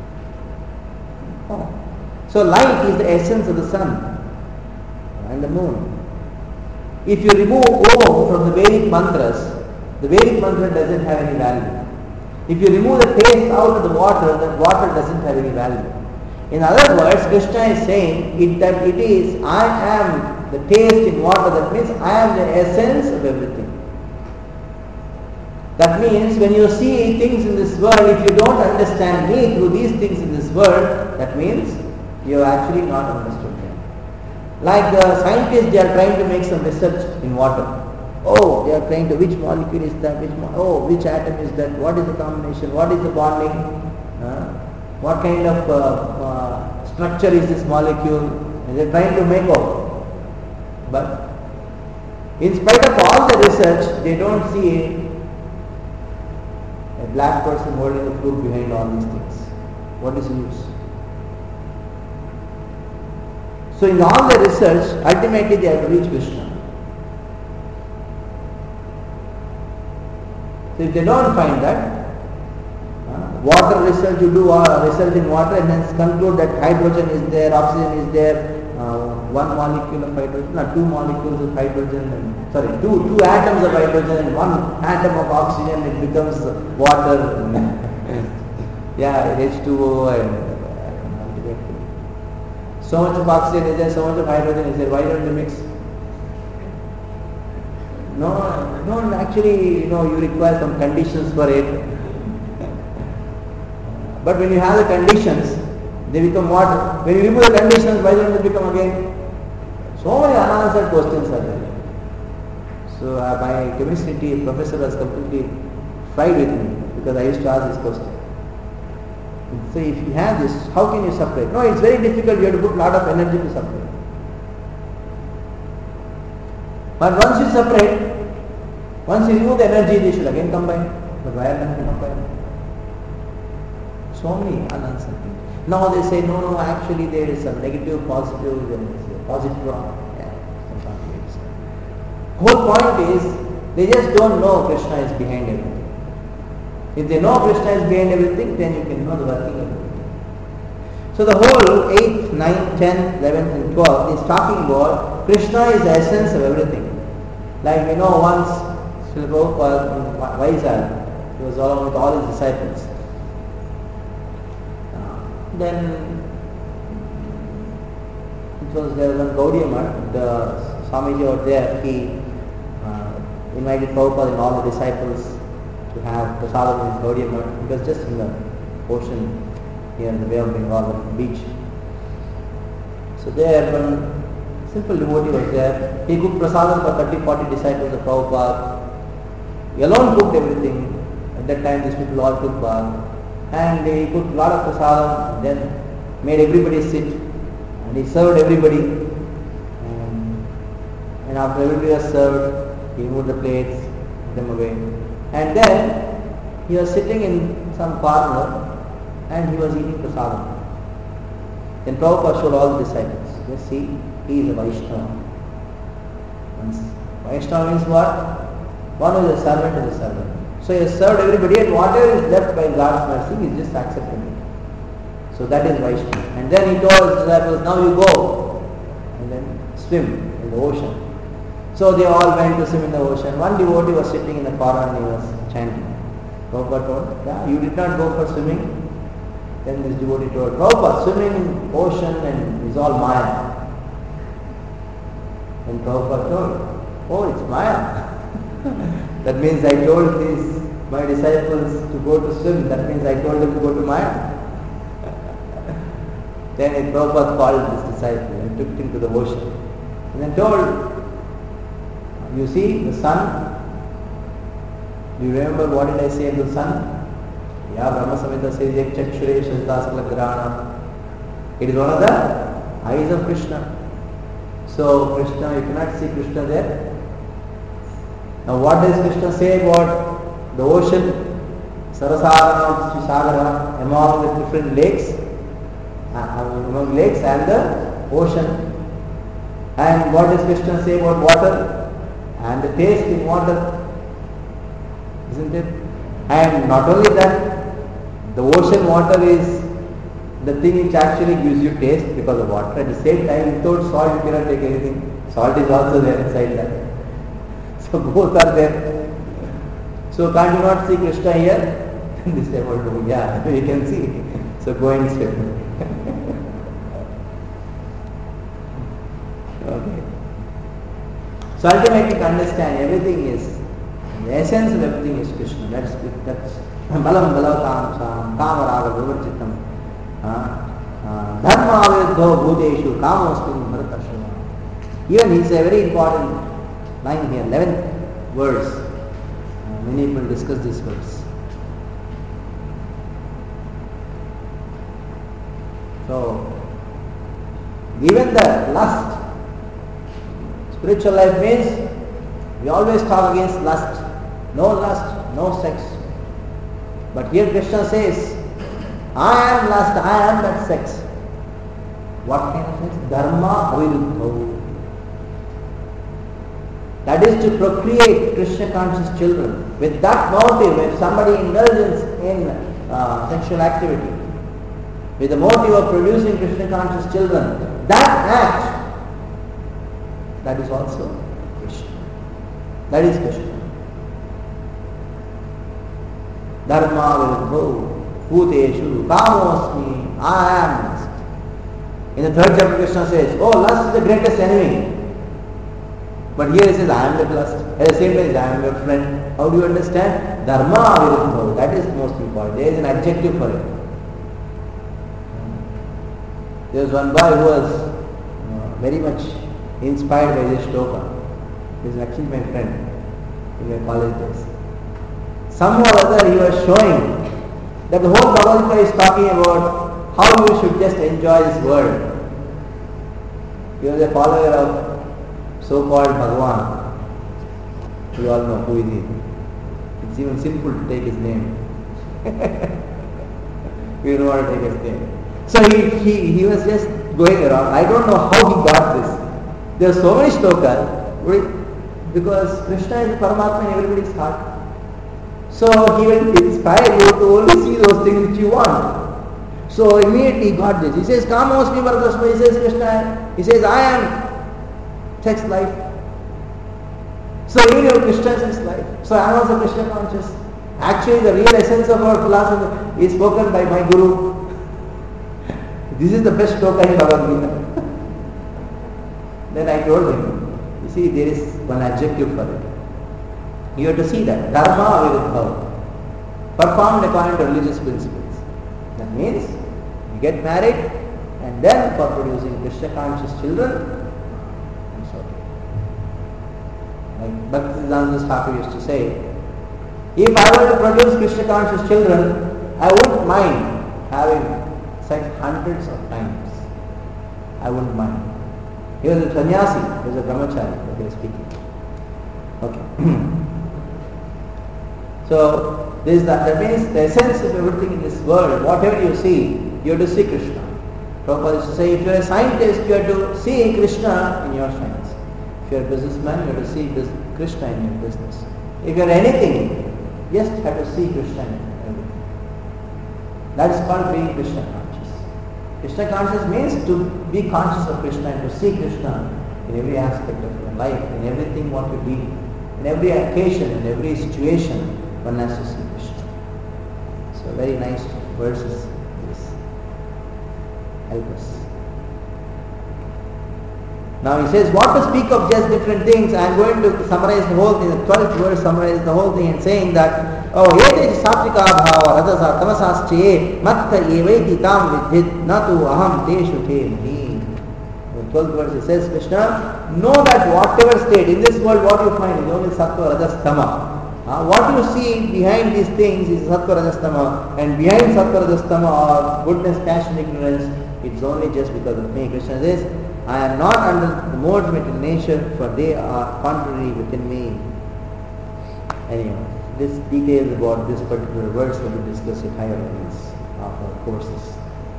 No. So light is the essence of the sun and the moon. If you remove Om from the Vedic mantras, the Vedic mantra doesn't have any value. If you remove the taste out of the water, the water doesn't have any value. In other words, Krishna is saying it, that it is, I am the taste in water. That means I am the essence of everything. That means when you see things in this world, if you don't understand me through these things in this world, that means you have actually not understood them. Like the scientists, they are trying to make some research in water. Oh, they are trying to, which molecule is that, which, mo- oh, which atom is that, what is the combination, what is the bonding, uh, what kind of uh, uh, structure is this molecule, and they are trying to make out. But in spite of all the research, they don't see a black person holding the flute behind all these things. What is the use? So in all the research, ultimately they have to reach Krishna. So if they don't find that, uh, water research, you do uh, research in water and then conclude that hydrogen is there, oxygen is there, uh, one molecule of hydrogen, no, two molecules of hydrogen, and, sorry, two, two atoms of hydrogen and one atom of oxygen, it becomes water. Yeah, H two O and so much of oxygen is there, so much of hydrogen is there, why don't you mix? No, no, actually, you know, you require some conditions for it. But when you have the conditions, they become what? When you remove the conditions, why don't they become again? So many unanswered questions are there. So uh, my chemistry professor was completely fried with me because I used to ask this question. So if you have this, how can you separate? No, it's very difficult. You have to put a lot of energy to separate. But once you separate, once you remove the energy, they should again combine. But why are they not combined? So many unanswered things. Now they say, no, no, actually there is a negative, positive, there is a positron. Yeah, whole point is, they just don't know Krishna is behind everything. If they know Krishna is behind everything, then you can know the working of everything. So the whole eighth, ninth, tenth, eleventh and twelfth is talking about Krishna is the essence of everything. Like you know once Srila Prabhupada in Vizag, he was along with all his disciples. Uh, then it was there was Gaudiya Math, the Swamiji over there, he uh, invited Prabhupada and all the disciples to have prasadam in his Gaudiya Math. It was just in the ocean here in the Bay of Bengal, on the beach. So there one simple devotee was there. He cooked prasadam for thirty, forty disciples of Prabhupada. He alone cooked everything. At that time these people all took bath. And he cooked a lot of prasadam, then made everybody sit. And he served everybody. And, and after everybody was served, he moved the plates, put them away. And then he was sitting in some corner and he was eating prasadam. Then Prabhupada showed all the disciples. Just see, he is a Vaishnava. Vaishnava means what? One who is a servant of the servant. So he has served everybody and whatever is left by God's mercy, he is just accepting it. So that is Vaishnava. And then he told his disciples, now you go and then swim in the ocean. So they all went to swim in the ocean. One devotee was sitting in the corner and he was chanting. Prabhupada told, yeah, you did not go for swimming. Then this devotee told, Prabhupada, swimming in ocean and is all Maya. And Prabhupada told, oh, it's Maya. That means I told these my disciples to go to swim. That means I told them to go to Maya. Then Prabhupada called this disciple and took him to the ocean. And then told, you see the sun? Do you remember what did I say of the sun? Yeah, Brahma Samhita says, Ek Chakshure Shastasala Grana. It is one of the eyes of Krishna. So Krishna, you cannot see Krishna there. Now what does Krishna say about the ocean? Sarasarana Sagara, among the different lakes, uh, among lakes and the ocean. And what does Krishna say about water? And the taste in water. Isn't it? And not only that, the ocean water is the thing which actually gives you taste because of water. At the same time, without salt you cannot take anything. Salt is also there inside that. So both are there. So can't you not see Krishna here? This devil, yeah, you can see. So go and swim. Okay. So ultimately to understand everything is, the essence of everything is Krishna. That's that's balam balavam sam kamaraga vivarchitam dharma aviruddho bhuteshu kamosmin bharatashama. Even it's a very important line here, eleventh verse. Uh, many people discuss this verse. So, even the lust, spiritual life means we always talk against lust. No lust, no sex. But here Krishna says, I am lust, I am that sex. What kind of sex? Dharma aviruddha. That is to procreate Krishna conscious children. With that motive, if somebody indulges in uh, sexual activity, with the motive of producing Krishna conscious children, that act, that is also Krishna. That is Krishna. Dharma viruddho, bhuteshu, kamosmi, I am lust. In the third chapter, Krishna says, oh, lust is the greatest enemy. But here he says, I am the lust. At the same time, I am your friend. How do you understand? Dharma viruddho, that is most important. There is an adjective for it. There was one boy who was uh, very much inspired by this shloka. He is actually my friend in my college days. Somehow or other he was showing that the whole Bhagavad Gita is talking about how you should just enjoy this world. He was a follower of so-called Bhagavan. We all know who he is. It's even simple to take his name. We don't want to take his name. So he, he, he was just going around. I don't know how he got this. There are so many shlokas because Krishna is Paramatma in everybody's heart. So he will inspire you to only see those things which you want. So immediately he got this. He says, Kamosmi Varadasma. He says, Krishna. He says, I am sex life. So even your Krishna is life. So I am also Krishna conscious. Actually the real essence of our philosophy is spoken by my Guru. This is the best shloka in Bhagavad Gita. Then I told him, you see, there is one adjective for it. You have to see that. Dharma aviruddha. Performed according to religious principles. That means you get married and then for producing Krishna conscious children, it's okay. Like Bhaktisiddhanta Thakur used to say, if I were to produce Krishna conscious children, I wouldn't mind having sex hundreds of times. I wouldn't mind. He was a sannyasi, he was a brahmachari, that he was speaking. Okay. So, this is the, that means the essence of everything in this world, whatever you see, you have to see Krishna. Prabhupada used to say, if you are a scientist, you have to see Krishna in your science. If you are a businessman, you have to see Krishna in your business. If you are anything, you just have to see Krishna in everything. That is called being Krishna conscious. Krishna conscious means to be conscious of Krishna and to see Krishna in every aspect of your life, in everything what you do, in every occasion, in every situation. One has to see Krishna. So very nice verses. This help us. Now he says, what to speak of just different things? I am going to summarize the whole thing. The twelfth verse summarizes the whole thing and saying that, oh, ete satvika bhava rajasa tamasasche matta evaiti tam vidhit natu aham teshu te mani. The twelfth verse it says, Krishna, know that whatever state, in this world what you find is only sattva, rajas, tama. Uh, what you see behind these things is sattva, rajas, tama, and behind sattva, rajas, tama or goodness, passion, ignorance, it's only just because of me. Krishna says, I am not under the modes of material nature, for they are contrary within me. Anyway, this details about this particular verse will be discussed in higher levels of our courses.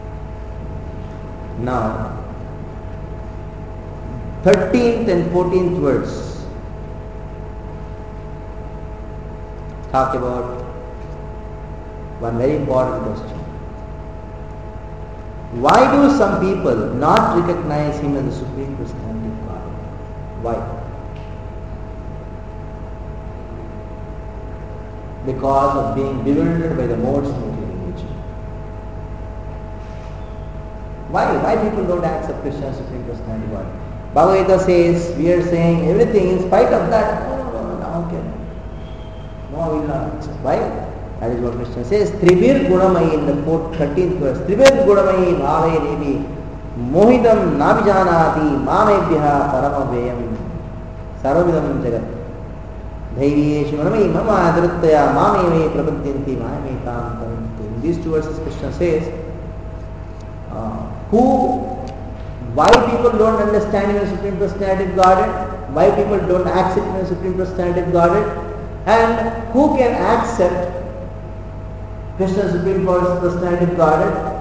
Now, thirteenth and fourteenth verse talk about one very important question. Why do some people not recognize him as the Supreme Personality of God? Why? Because of being bewildered by the modes of material nature. Why? Why people don't accept Krishna as Supreme Personality of God? Bhagavad Gita says, we are saying everything in spite of that. No, no, no, no, okay. No, I will not accept. Why? That is what Krishna says. Trivir Gunamayi in the fourth, thirteenth verse. Trivir Gunamayi Bhave Devi Mohidam navijanati mamebhyaha paramaveyam sarvamidam jagat. Dhairiyeshu manamai mama adrittaya mameve prabhadyanti mametam taranti. In these two verses Krishna says, uh, who, why people don't understand in the Supreme Personality of Godhead, why people don't accept in the Supreme Personality of Godhead, and who can accept Krishna's Supreme Personality of Godhead,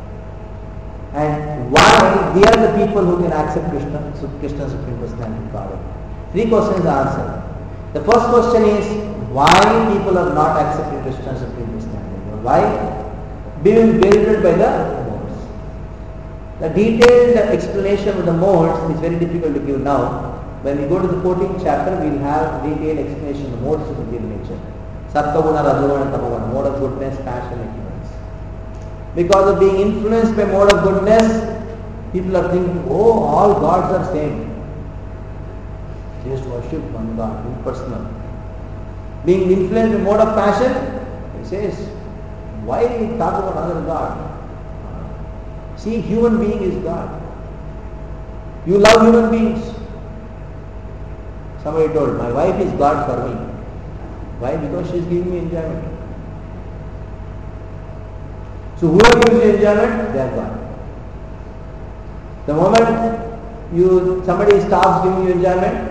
and why they are the people who can accept Krishna, Krishna's Supreme Personality of Godhead. Three questions are answered. The first question is, why people are not accepting Krishna's Supreme Personality? Why? Being bewildered by the modes. The detailed explanation of the modes is very difficult to give now. When we go to the fourteenth chapter, we will have detailed explanation of the modes of material nature. Sattva-guna, Rajoguna, Tamoguna, mode of goodness, passion, ignorance. Because of being influenced by mode of goodness, people are thinking, oh, all gods are same. Just worship one God, impersonal. Being influenced by mode of passion, he says, why talk about another God? See, human being is God. You love human beings. Somebody told, my wife is God for me. Why? Because she is giving me enjoyment. So whoever gives you enjoyment, they are God. The moment you somebody stops giving you enjoyment,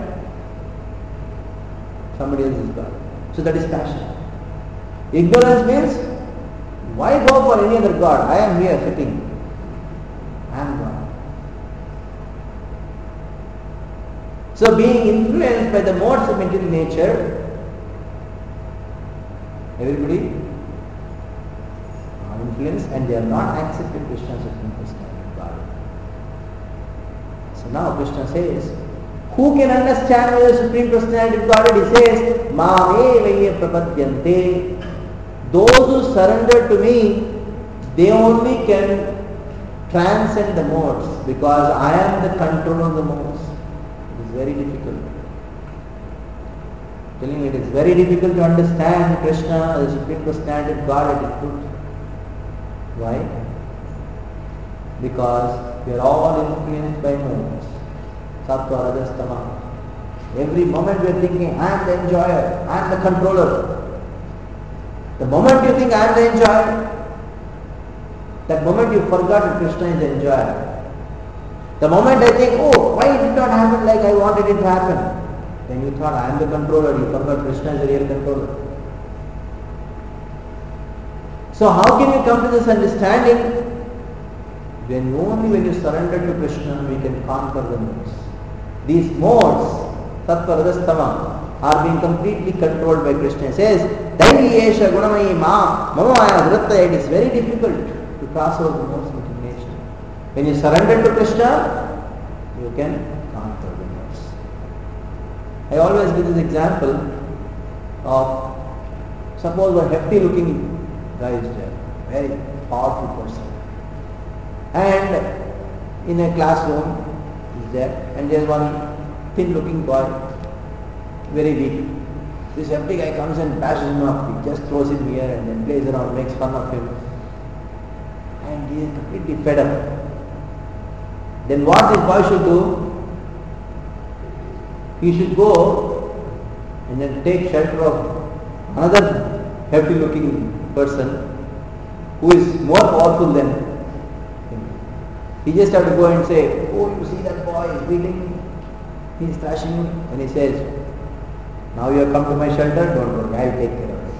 somebody else is God. So that is passion. Ignorance means, why go for any other God? I am here sitting. I am God. So being influenced by the modes of material nature, everybody are influenced and they are not accepting Krishna's Supreme Personality of God. So now Krishna says, who can understand the Supreme Personality of God? He says, Mamevaya prapadyante. Those who surrender to me, they only can transcend the modes, because I am the controller of the modes. It is very difficult. Telling you, it is very difficult to understand Krishna, the Supreme Personality of God at its root. Why? Because we are all influenced by modes. Sattva, Rajas, Tama. Every moment we are thinking, I am the enjoyer, I am the controller. The moment you think I am the enjoyer, that moment you forgot that Krishna is the enjoyer. The moment I think, oh, why it did not happen like I wanted it to happen? Then you thought, I am the controller, you forgot Krishna is the real controller. So how can you come to this understanding? When only when you surrender to Krishna, we can conquer the modes. These modes, Sattva, Rajas, Tama, are being completely controlled by Krishna. He says, Dairiyesha gunamayi ma mamaya vrittaya. It is very difficult to cross over the modes of nature. When you surrender to Krishna, you can conquer the modes. I always give this example of, suppose a hefty looking guy is there, very powerful person. And in a classroom is there, and there is one thin looking boy, very weak. This hefty guy comes and bashes him up, he just throws him here and then plays around, makes fun of him. And he is completely fed up. Then what this boy should do? He should go and then take shelter of another hefty looking person who is more powerful than him. He just have to go and say, oh, you see that boy is beating, he is thrashing me. And he says, now you have come to my shelter, don't worry, I will take care of it.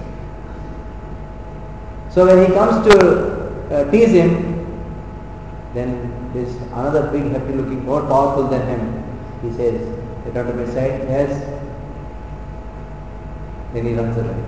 So when he comes to uh, tease him, then this another big happy looking, more powerful than him, he says, get out of my sight, yes. Then he runs away.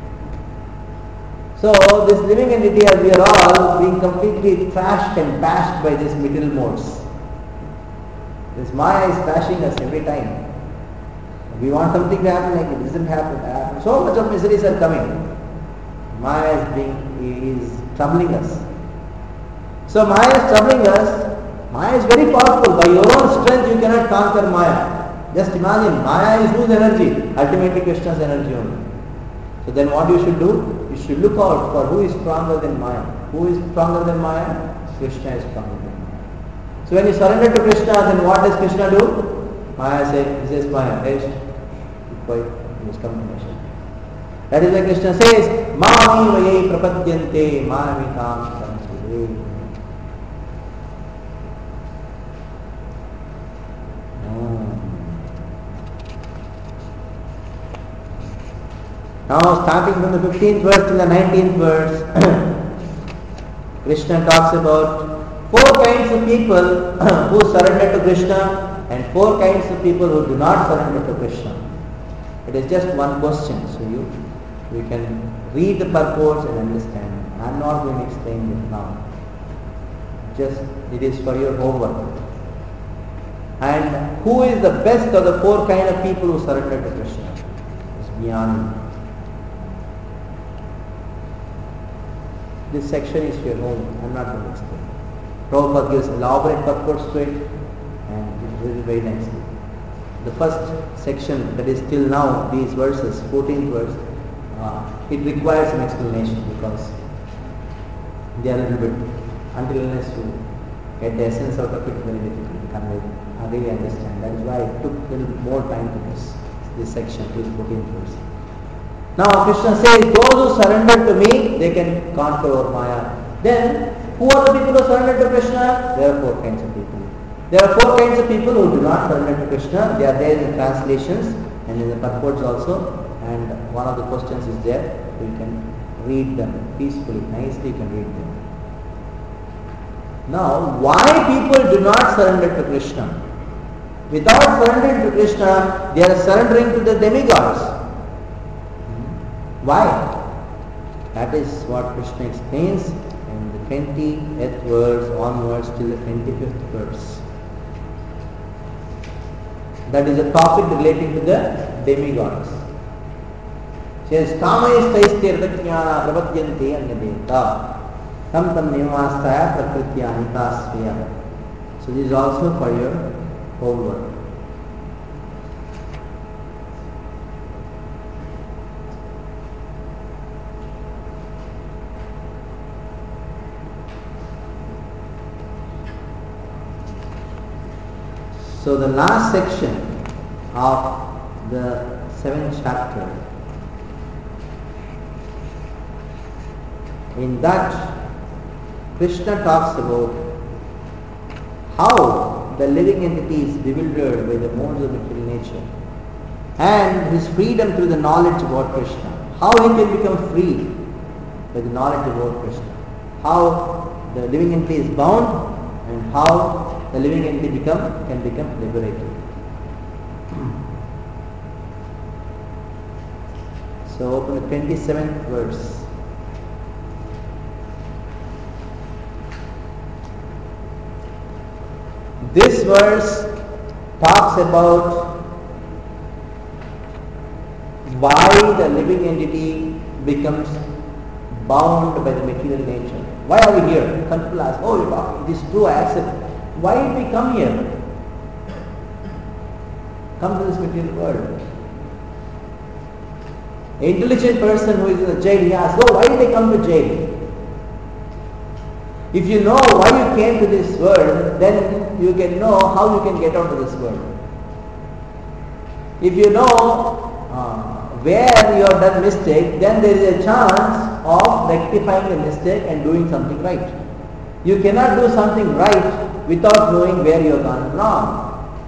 So this living entity, as we are all being completely thrashed and bashed by these material modes. This Maya is thrashing us every time. We want something to happen, like it doesn't happen. So much of miseries are coming. Maya is being is troubling us. So Maya is troubling us. Maya is very powerful. By your own strength you cannot conquer Maya. Just imagine, Maya is whose energy? Ultimately Krishna's energy only. So then what you should do? You should look out for who is stronger than Maya. Who is stronger than Maya? Krishna is stronger than Maya. So when you surrender to Krishna, then what does Krishna do? Maya says, this is Maya. Hey, quiet, you must come to Krishna. That is why Krishna says, Mami vaye prapadyante mamitam samsave. Now starting from the fifteenth verse to the nineteenth verse, Krishna talks about four kinds of people who surrender to Krishna and four kinds of people who do not surrender to Krishna. It is just one question, so you, you can read the purports and understand. I am not going to explain it now. Just it is for your homework. And who is the best of the four kind of people who surrender to Krishna? It's Jnani. This section is your home. I am not going to explain. Prabhupada gives elaborate purports to it and it is very nicely. The first section, that is till now, these verses, fourteenth verse, uh, it requires some explanation because they are a little bit, until unless you get the essence out of it, very difficult to convey. I really understand. That is why it took a little bit more time to this, this section, till fourteenth verse. Now Krishna says, those who surrender to me, they can conquer over Maya. Then, who are the people who surrender to Krishna? There are four kinds of people. There are four kinds of people who do not surrender to Krishna. They are there in the translations and in the purports also. And one of the questions is there. You can read them peacefully, nicely you can read them. Now, why people do not surrender to Krishna? Without surrendering to Krishna, they are surrendering to the demigods. Why? That is what Krishna explains in the twentieth verse onwards till the twenty-fifth verse. That is a topic relating to the demigods. It says, Kamayistaistirdakyana prabhadyante anyadeta tam tam nivastaya prakritya hitasvaya. So this is also for your homework. So the last section of the seventh chapter, in that Krishna talks about how the living entity is bewildered by the modes of material nature and his freedom through the knowledge about Krishna. How he can become free by the knowledge about Krishna. How the living entity is bound and how the living entity become, can become liberated. So open the twenty-seventh verse. This verse talks about why the living entity becomes bound by the material nature. Why are we here? Some people ask, oh, you're talking, it is true, I accept. Why did we come here? Come to this material world. An intelligent person who is in the jail, he asks, oh, why did they come to jail? If you know why you came to this world, then you can know how you can get out of this world. If you know uh, where you have done mistake, then there is a chance of rectifying the mistake and doing something right. You cannot do something right without knowing where you have gone wrong.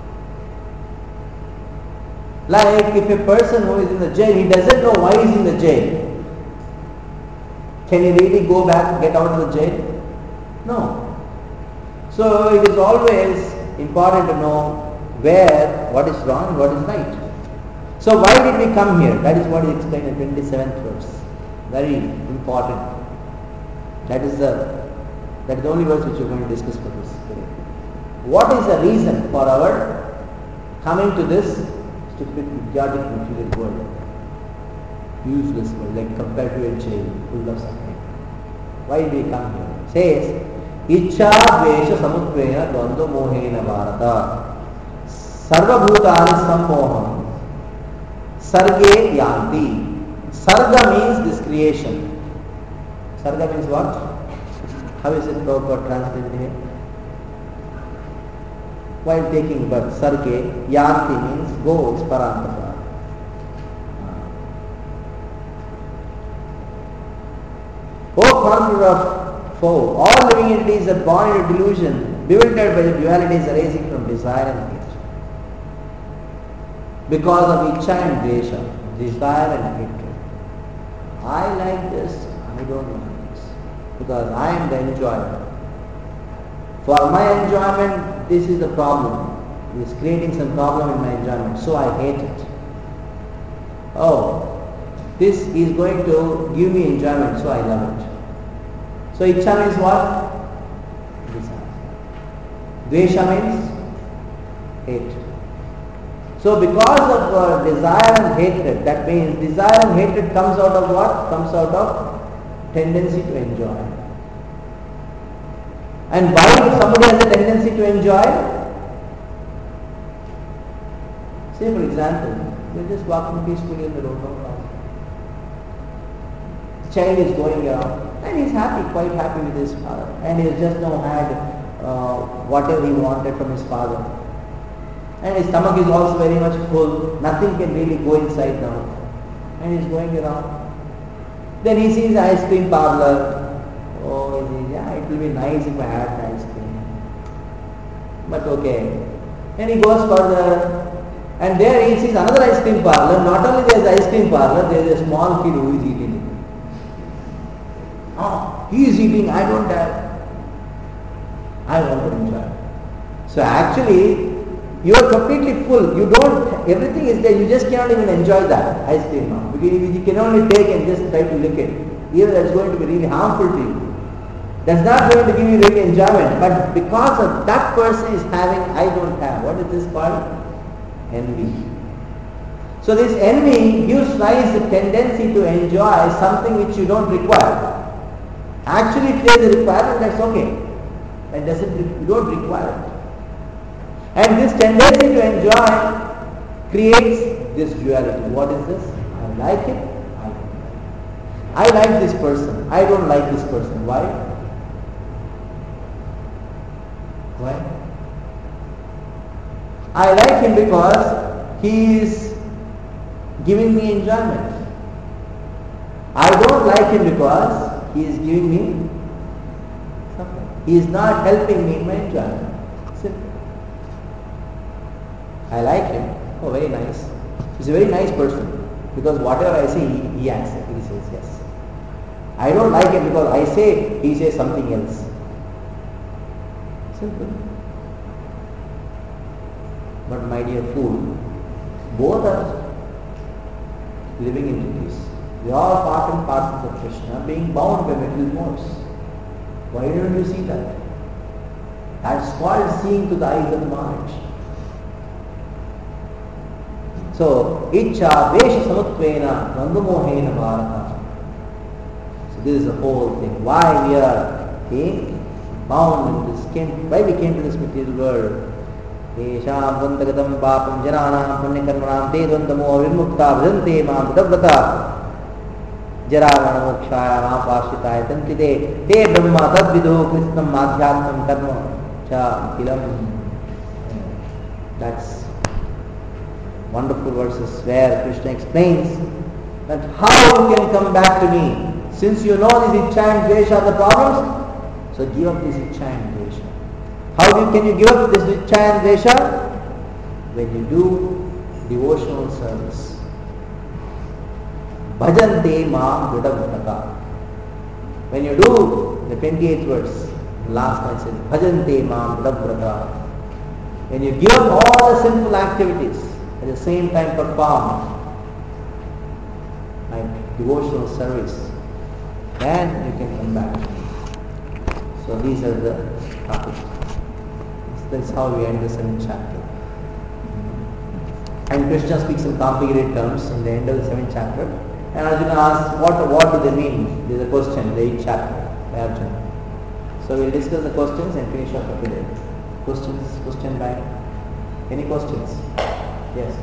Like if a person who is in the jail, he doesn't know why he is in the jail. Can he really go back and get out of the jail? No. So it is always important to know where, what is wrong and what is right. So why did we come here? That is what is explained in twenty-seventh verse. Very important. That is the that is the only verse which we are going to discuss for this today. What is the reason for our coming to this stupid, idiotic material world? Useless world, like compared to a jail full of suffering. Why did we come here? It says, Ichcha dvesha samutvena dvandva mohena bharata sarva bhutani sammoham sarge yanti. Sarga means this creation. Sarga means what? How is it Prabhupada translated here? while taking birth. Sarge, yanti means go, is parantapa. O conqueror of foe, all living entities are born into delusion, bewildered by the dualities arising from desire and hatred. Because of ichcha and dvesha, desire and hatred. I like this, I don't like this. Because I am the enjoyer. For my enjoyment, this is the problem. It is creating some problem in my enjoyment, so I hate it. Oh, this is going to give me enjoyment, so I love it. So ichcha means what? Desire. Dvesha means hate. So because of uh, desire and hatred, that means desire and hatred comes out of what? Comes out of tendency to enjoy. And why somebody has a tendency to enjoy? Say for example, you're just walking peacefully in the road, no problem. The child is going around and he's happy, quite happy with his father, and he has just now had uh, whatever he wanted from his father. And his stomach is also very much full, nothing can really go inside now. And he's going around. Then he sees the ice cream parlor. Oh, he says, yeah, it will be nice if I had an ice cream. But okay. Then he goes further, and there he sees another ice cream parlor. Not only there is ice cream parlor, there is a small kid who is eating it. Oh, he is eating, I don't have. I want to enjoy. So actually, you are completely full. You don't, everything is there. You just cannot even enjoy that ice cream now. Because you can only take and just try to lick it. Even that's going to be really harmful to you. That's not going to give you really enjoyment. But because of that person is having, I don't have. What is this called? Envy. So this envy gives rise to tendency to enjoy something which you don't require. Actually, if there is a requirement, that's okay. That doesn't, you don't require it. And this tendency to enjoy creates this duality. What is this? I like it, I don't like it. I like this person, I don't like this person. Why? Why? I like him because he is giving me enjoyment. I don't like him because he is giving me suffering. He is not helping me in my enjoyment. Simple. I like him. Oh, very nice. He's a very nice person. Because whatever I say, he, he accepts. He says yes. I don't like him because I say, he says something else. Simple. But my dear fool, both are living entities. They are part and parcels of Krishna, being bound by material modes. Why don't you see that? That's called seeing to the eyes of knowledge. So, ichcha vesha samutvena nandamohena bharata. So this is the whole thing. Why we are being bound in this, came, why we came to this material world. Yesham vandagatam papam jananam punyakarmanam te dvandamo vimukta bhajante mam buddhavrata jaravana mokshaya mahapashitaya tantite te brahma tadvidho krishnam adhyatmam karma cha kilam. That's wonderful verses where Krishna explains that how you can come back to me. Since you know this ichcha and dvesha are the problems, so give up this ichcha and dvesha. How do you, can you give up this ichcha and dvesha? When you do devotional service. Bhajante ma dridavrataka. When you do the twenty-eighth verse, the last line says, Bhajante ma dridavrataka. When you give up all the sinful activities, at the same time perform like devotional service, then you can come back. So these are the topics. That's how we end the seventh chapter. And Krishna speaks in complicated terms in the end of the seventh chapter. And Arjuna asks, what, what do they mean? There is a question in the eighth chapter by Arjuna. So we'll discuss the questions and finish up for today. Questions? Question by? Any questions? Yes.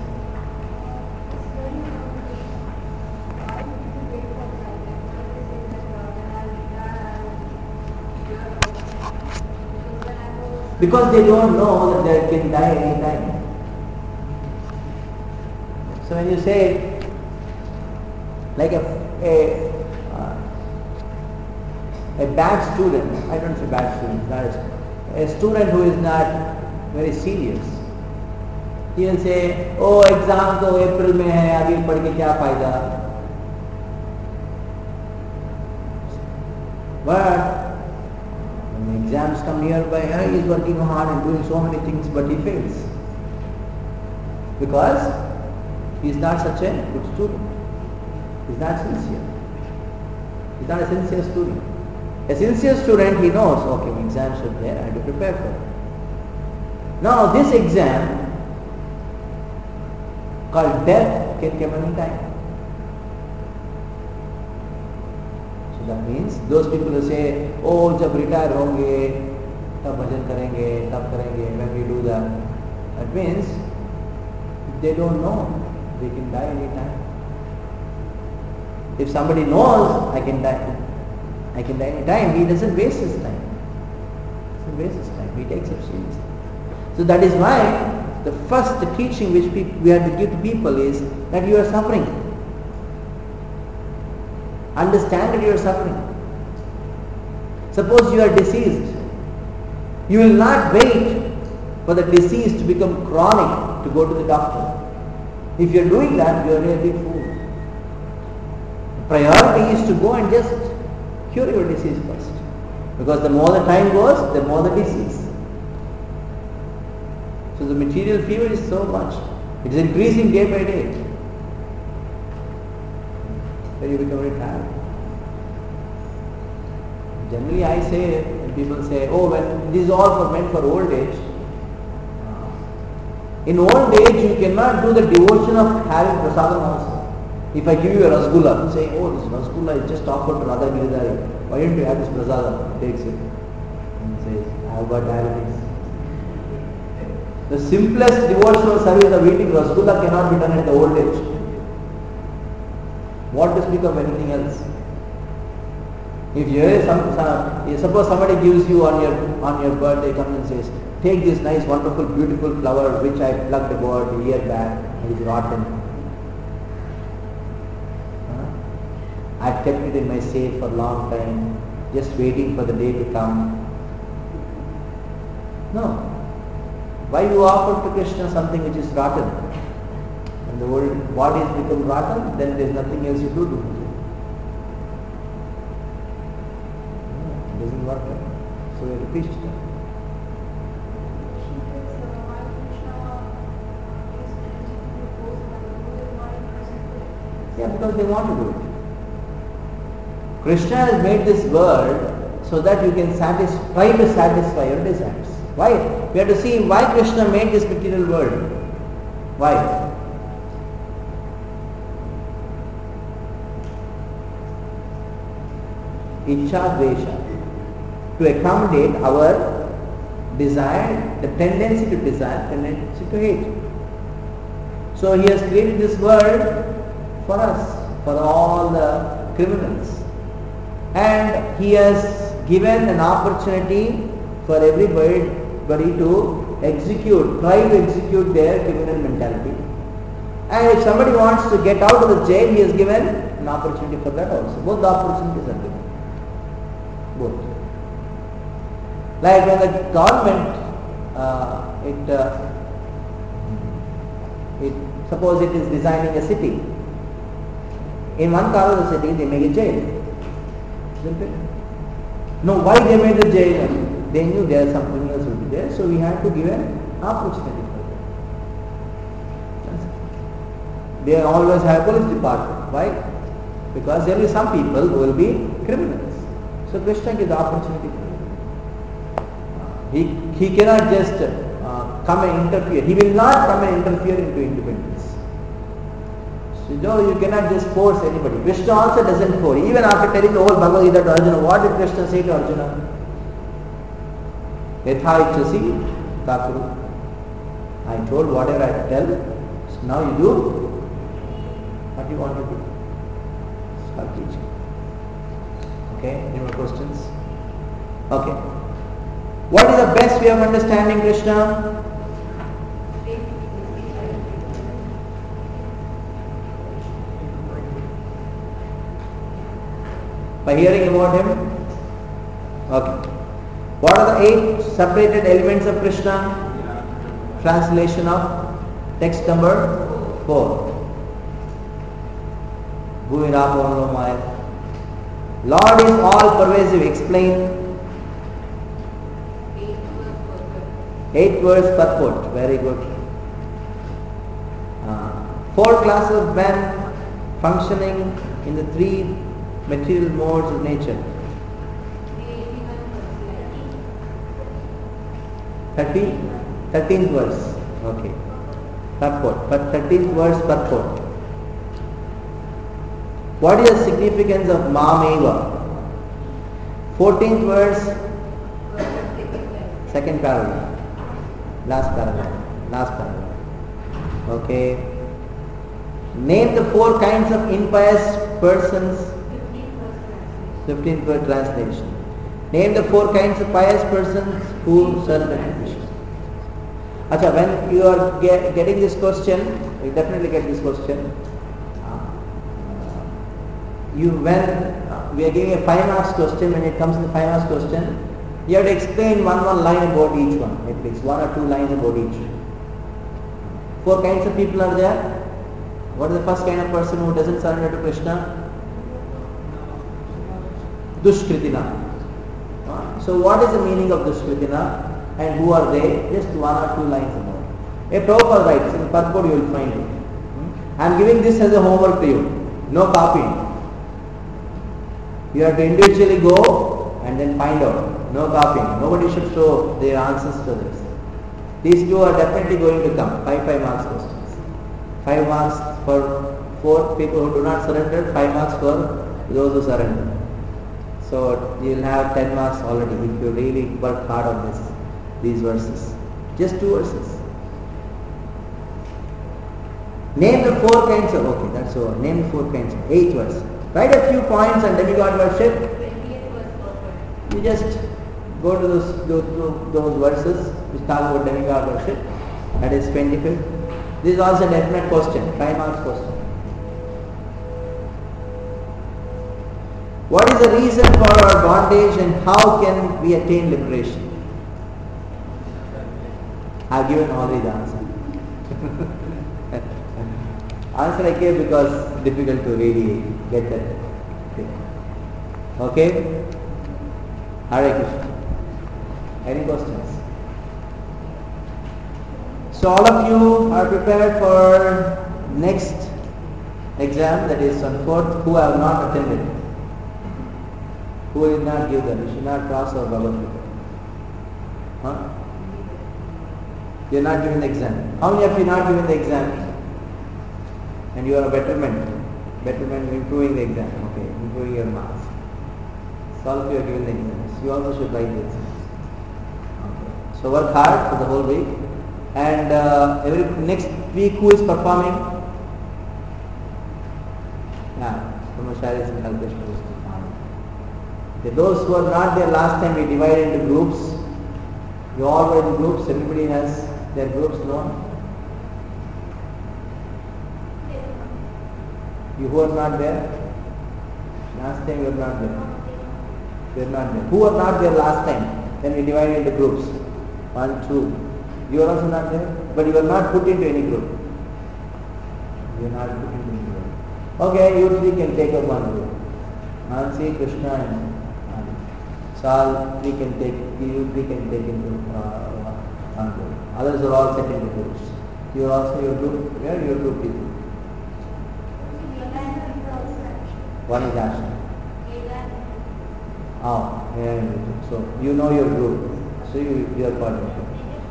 because they don't know that they can die any time. So when you say, like a, a, uh, a bad student, I don't say bad student, not a, a student who is not very serious, he will say, oh exam तो अप्रैल में है, अभी पढ़ के क्या फायदा? But when the exams come nearby, he is working hard and doing so many things, but he fails because he is not such a good student. He is not sincere. He is not a sincere student. A sincere student, he knows, okay, my exams are there, I have to prepare for it. Now this exam called death can come any time. So that means those people who say, oh, जब retire होंगे, तब भजन करेंगे, तब करेंगे, when we do that, that means they don't know, they can die any time. If somebody knows I can die, I can die any time, he doesn't waste his time. He doesn't waste his time. He takes it seriously. So that is why the first teaching which we have to give to people is that you are suffering. Understand that you are suffering. Suppose you are deceased. You will not wait for the disease to become chronic to go to the doctor. If you are doing that, you are a big fool. The priority is to go and just cure your disease first. Because the more the time goes, the more the disease. So the material fever is so much. It is increasing day by day. Then you become very tired. Generally I say, when people say, oh, well, this is all for meant for old age. In old age you cannot do the devotion of having prasadam also. If I give you a rasgulla, say, oh, this rasgulla is just offered to Radha Giridhari. Why don't you have this prasadam? Takes it. And says, I have got diabetes. The simplest devotional service of eating rasgulla cannot be done at the old age. What to speak of anything else? If you some, some, suppose somebody gives you on your on your birthday, comes and says, take this nice, wonderful, beautiful flower which I plucked about a year back, it is rotten. Huh? I've kept it in my safe for a long time, just waiting for the day to come. No. Why you offer to Krishna something which is rotten? When the whole body has become rotten, then there is nothing else you do to it. It doesn't work like that. So we have to preach that. Yeah, because they want to do it. Krishna has made this world so that you can satisfy, try to satisfy your desires. Why? We have to see why Krishna made this material world. Why? Ichcha dvesha. To accommodate our desire, the tendency to desire, tendency to hate. So he has created this world for us, for all the criminals. And he has given an opportunity for everybody to execute, try to execute their criminal mentality. And if somebody wants to get out of the jail, he has given an opportunity for that also. Both the opportunities are given. Both. Like when the government, uh, it, uh, it, suppose it is designing a city. In one part of the city, they make a jail. Isn't it? No, why they made the jail? They knew there some criminals would be there, so we had to give an opportunity for them. They always have a police department. Why? Because there will be some people who will be criminals. So Krishna gives the opportunity for them. He, he cannot just uh, come and interfere. He will not come and interfere into independence. So you know, you cannot just force anybody. Krishna also doesn't force. Even after telling the whole Bhagavad Gita to Arjuna, what did Krishna say to Arjuna? Yatha ichchasi takuru. I told whatever I tell, so now you do what you want to do. Start teaching. Okay, any more questions? Okay. What is the best way of understanding Krishna? By hearing about him? Okay. What are the eight separated elements of Krishna? Translation of text number four. Lord is all pervasive. Explain. Eight words purport. Very good. Uh, four classes of men functioning in the three material modes of nature. Thirty, thirteenth verse. Okay. Purport. But thirteenth verse purport. What is the significance of Mameva? fourteenth verse. Second paragraph. Last paragraph. Last paragraph. Okay. Name the four kinds of impious persons. fifteenth verse translation. Name the four kinds of pious persons who serve the Krishna. Acha, when you are get, getting this question, you definitely get this question. Uh, you when uh, we are giving a five marks question, when it comes to the five marks question, you have to explain one one line about each one. At least one or two lines about each. Four kinds of people are there. What is the first kind of person who doesn't surrender to Krishna? Dushkritina. So what is the meaning of Dushkritina and who are they? Just one or two lines about it. A Prabhupada writes, in the purport you will find it. I am giving this as a homework to you. No copying. You have to individually go and then find out. No copying. Nobody should show their answers to this. These two are definitely going to come. Five five marks questions. Five marks for four people who do not surrender. Five marks for those who surrender. So you will have ten marks already if you really work hard on this, these verses. Just two verses. Name the four kinds of, okay, that's over. Name the four kinds of, eight verse. Write a few points on demigod worship. You just go to those, those, those verses which talk about demigod worship. That is twenty-fifth. This is also a definite question, five marks question. What is the reason for our bondage and how can we attain liberation? I have given already the answer. Answer I gave because it's difficult to really get that. Okay? Hare Krishna. Any questions? So all of you are prepared for next exam, that is on fourth, who have not attended. Who will not give them? You should not cross our Bhagavad Gita. Huh? You are not giving the exam. How many of you are not giving the exam? And you are a betterment. Betterment, improving the exam. Okay, improving your marks. So all of you are giving the exams. You also should write the exams. Okay. So work hard for the whole week. And uh, every next week who is performing? Yeah, Brahmacharis and Kalpeshwar is performing. Okay, those who are not there last time we divided into groups. You all were in groups, everybody has their groups known. You who are not there? Last time you were not there. You were not there. Who were not there last time? Then we divided into groups. One, two. You are also not there, but you are not put into any group. You are not put into any group. Okay, you three can take up one group. Nancy, Krishna and Adi. Sal, three can take, you three can take into uh, one group. Others are all set into groups. You are also your group. Where are your group people? One is action. Oh, yeah. So you know your group. So you, you are part of it.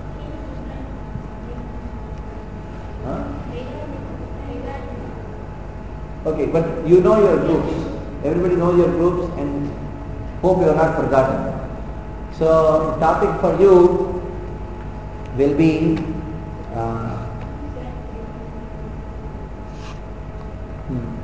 Huh? Okay, but you know your groups. Everybody knows your groups and hope you are not forgotten. So the topic for you will be uh, hmm.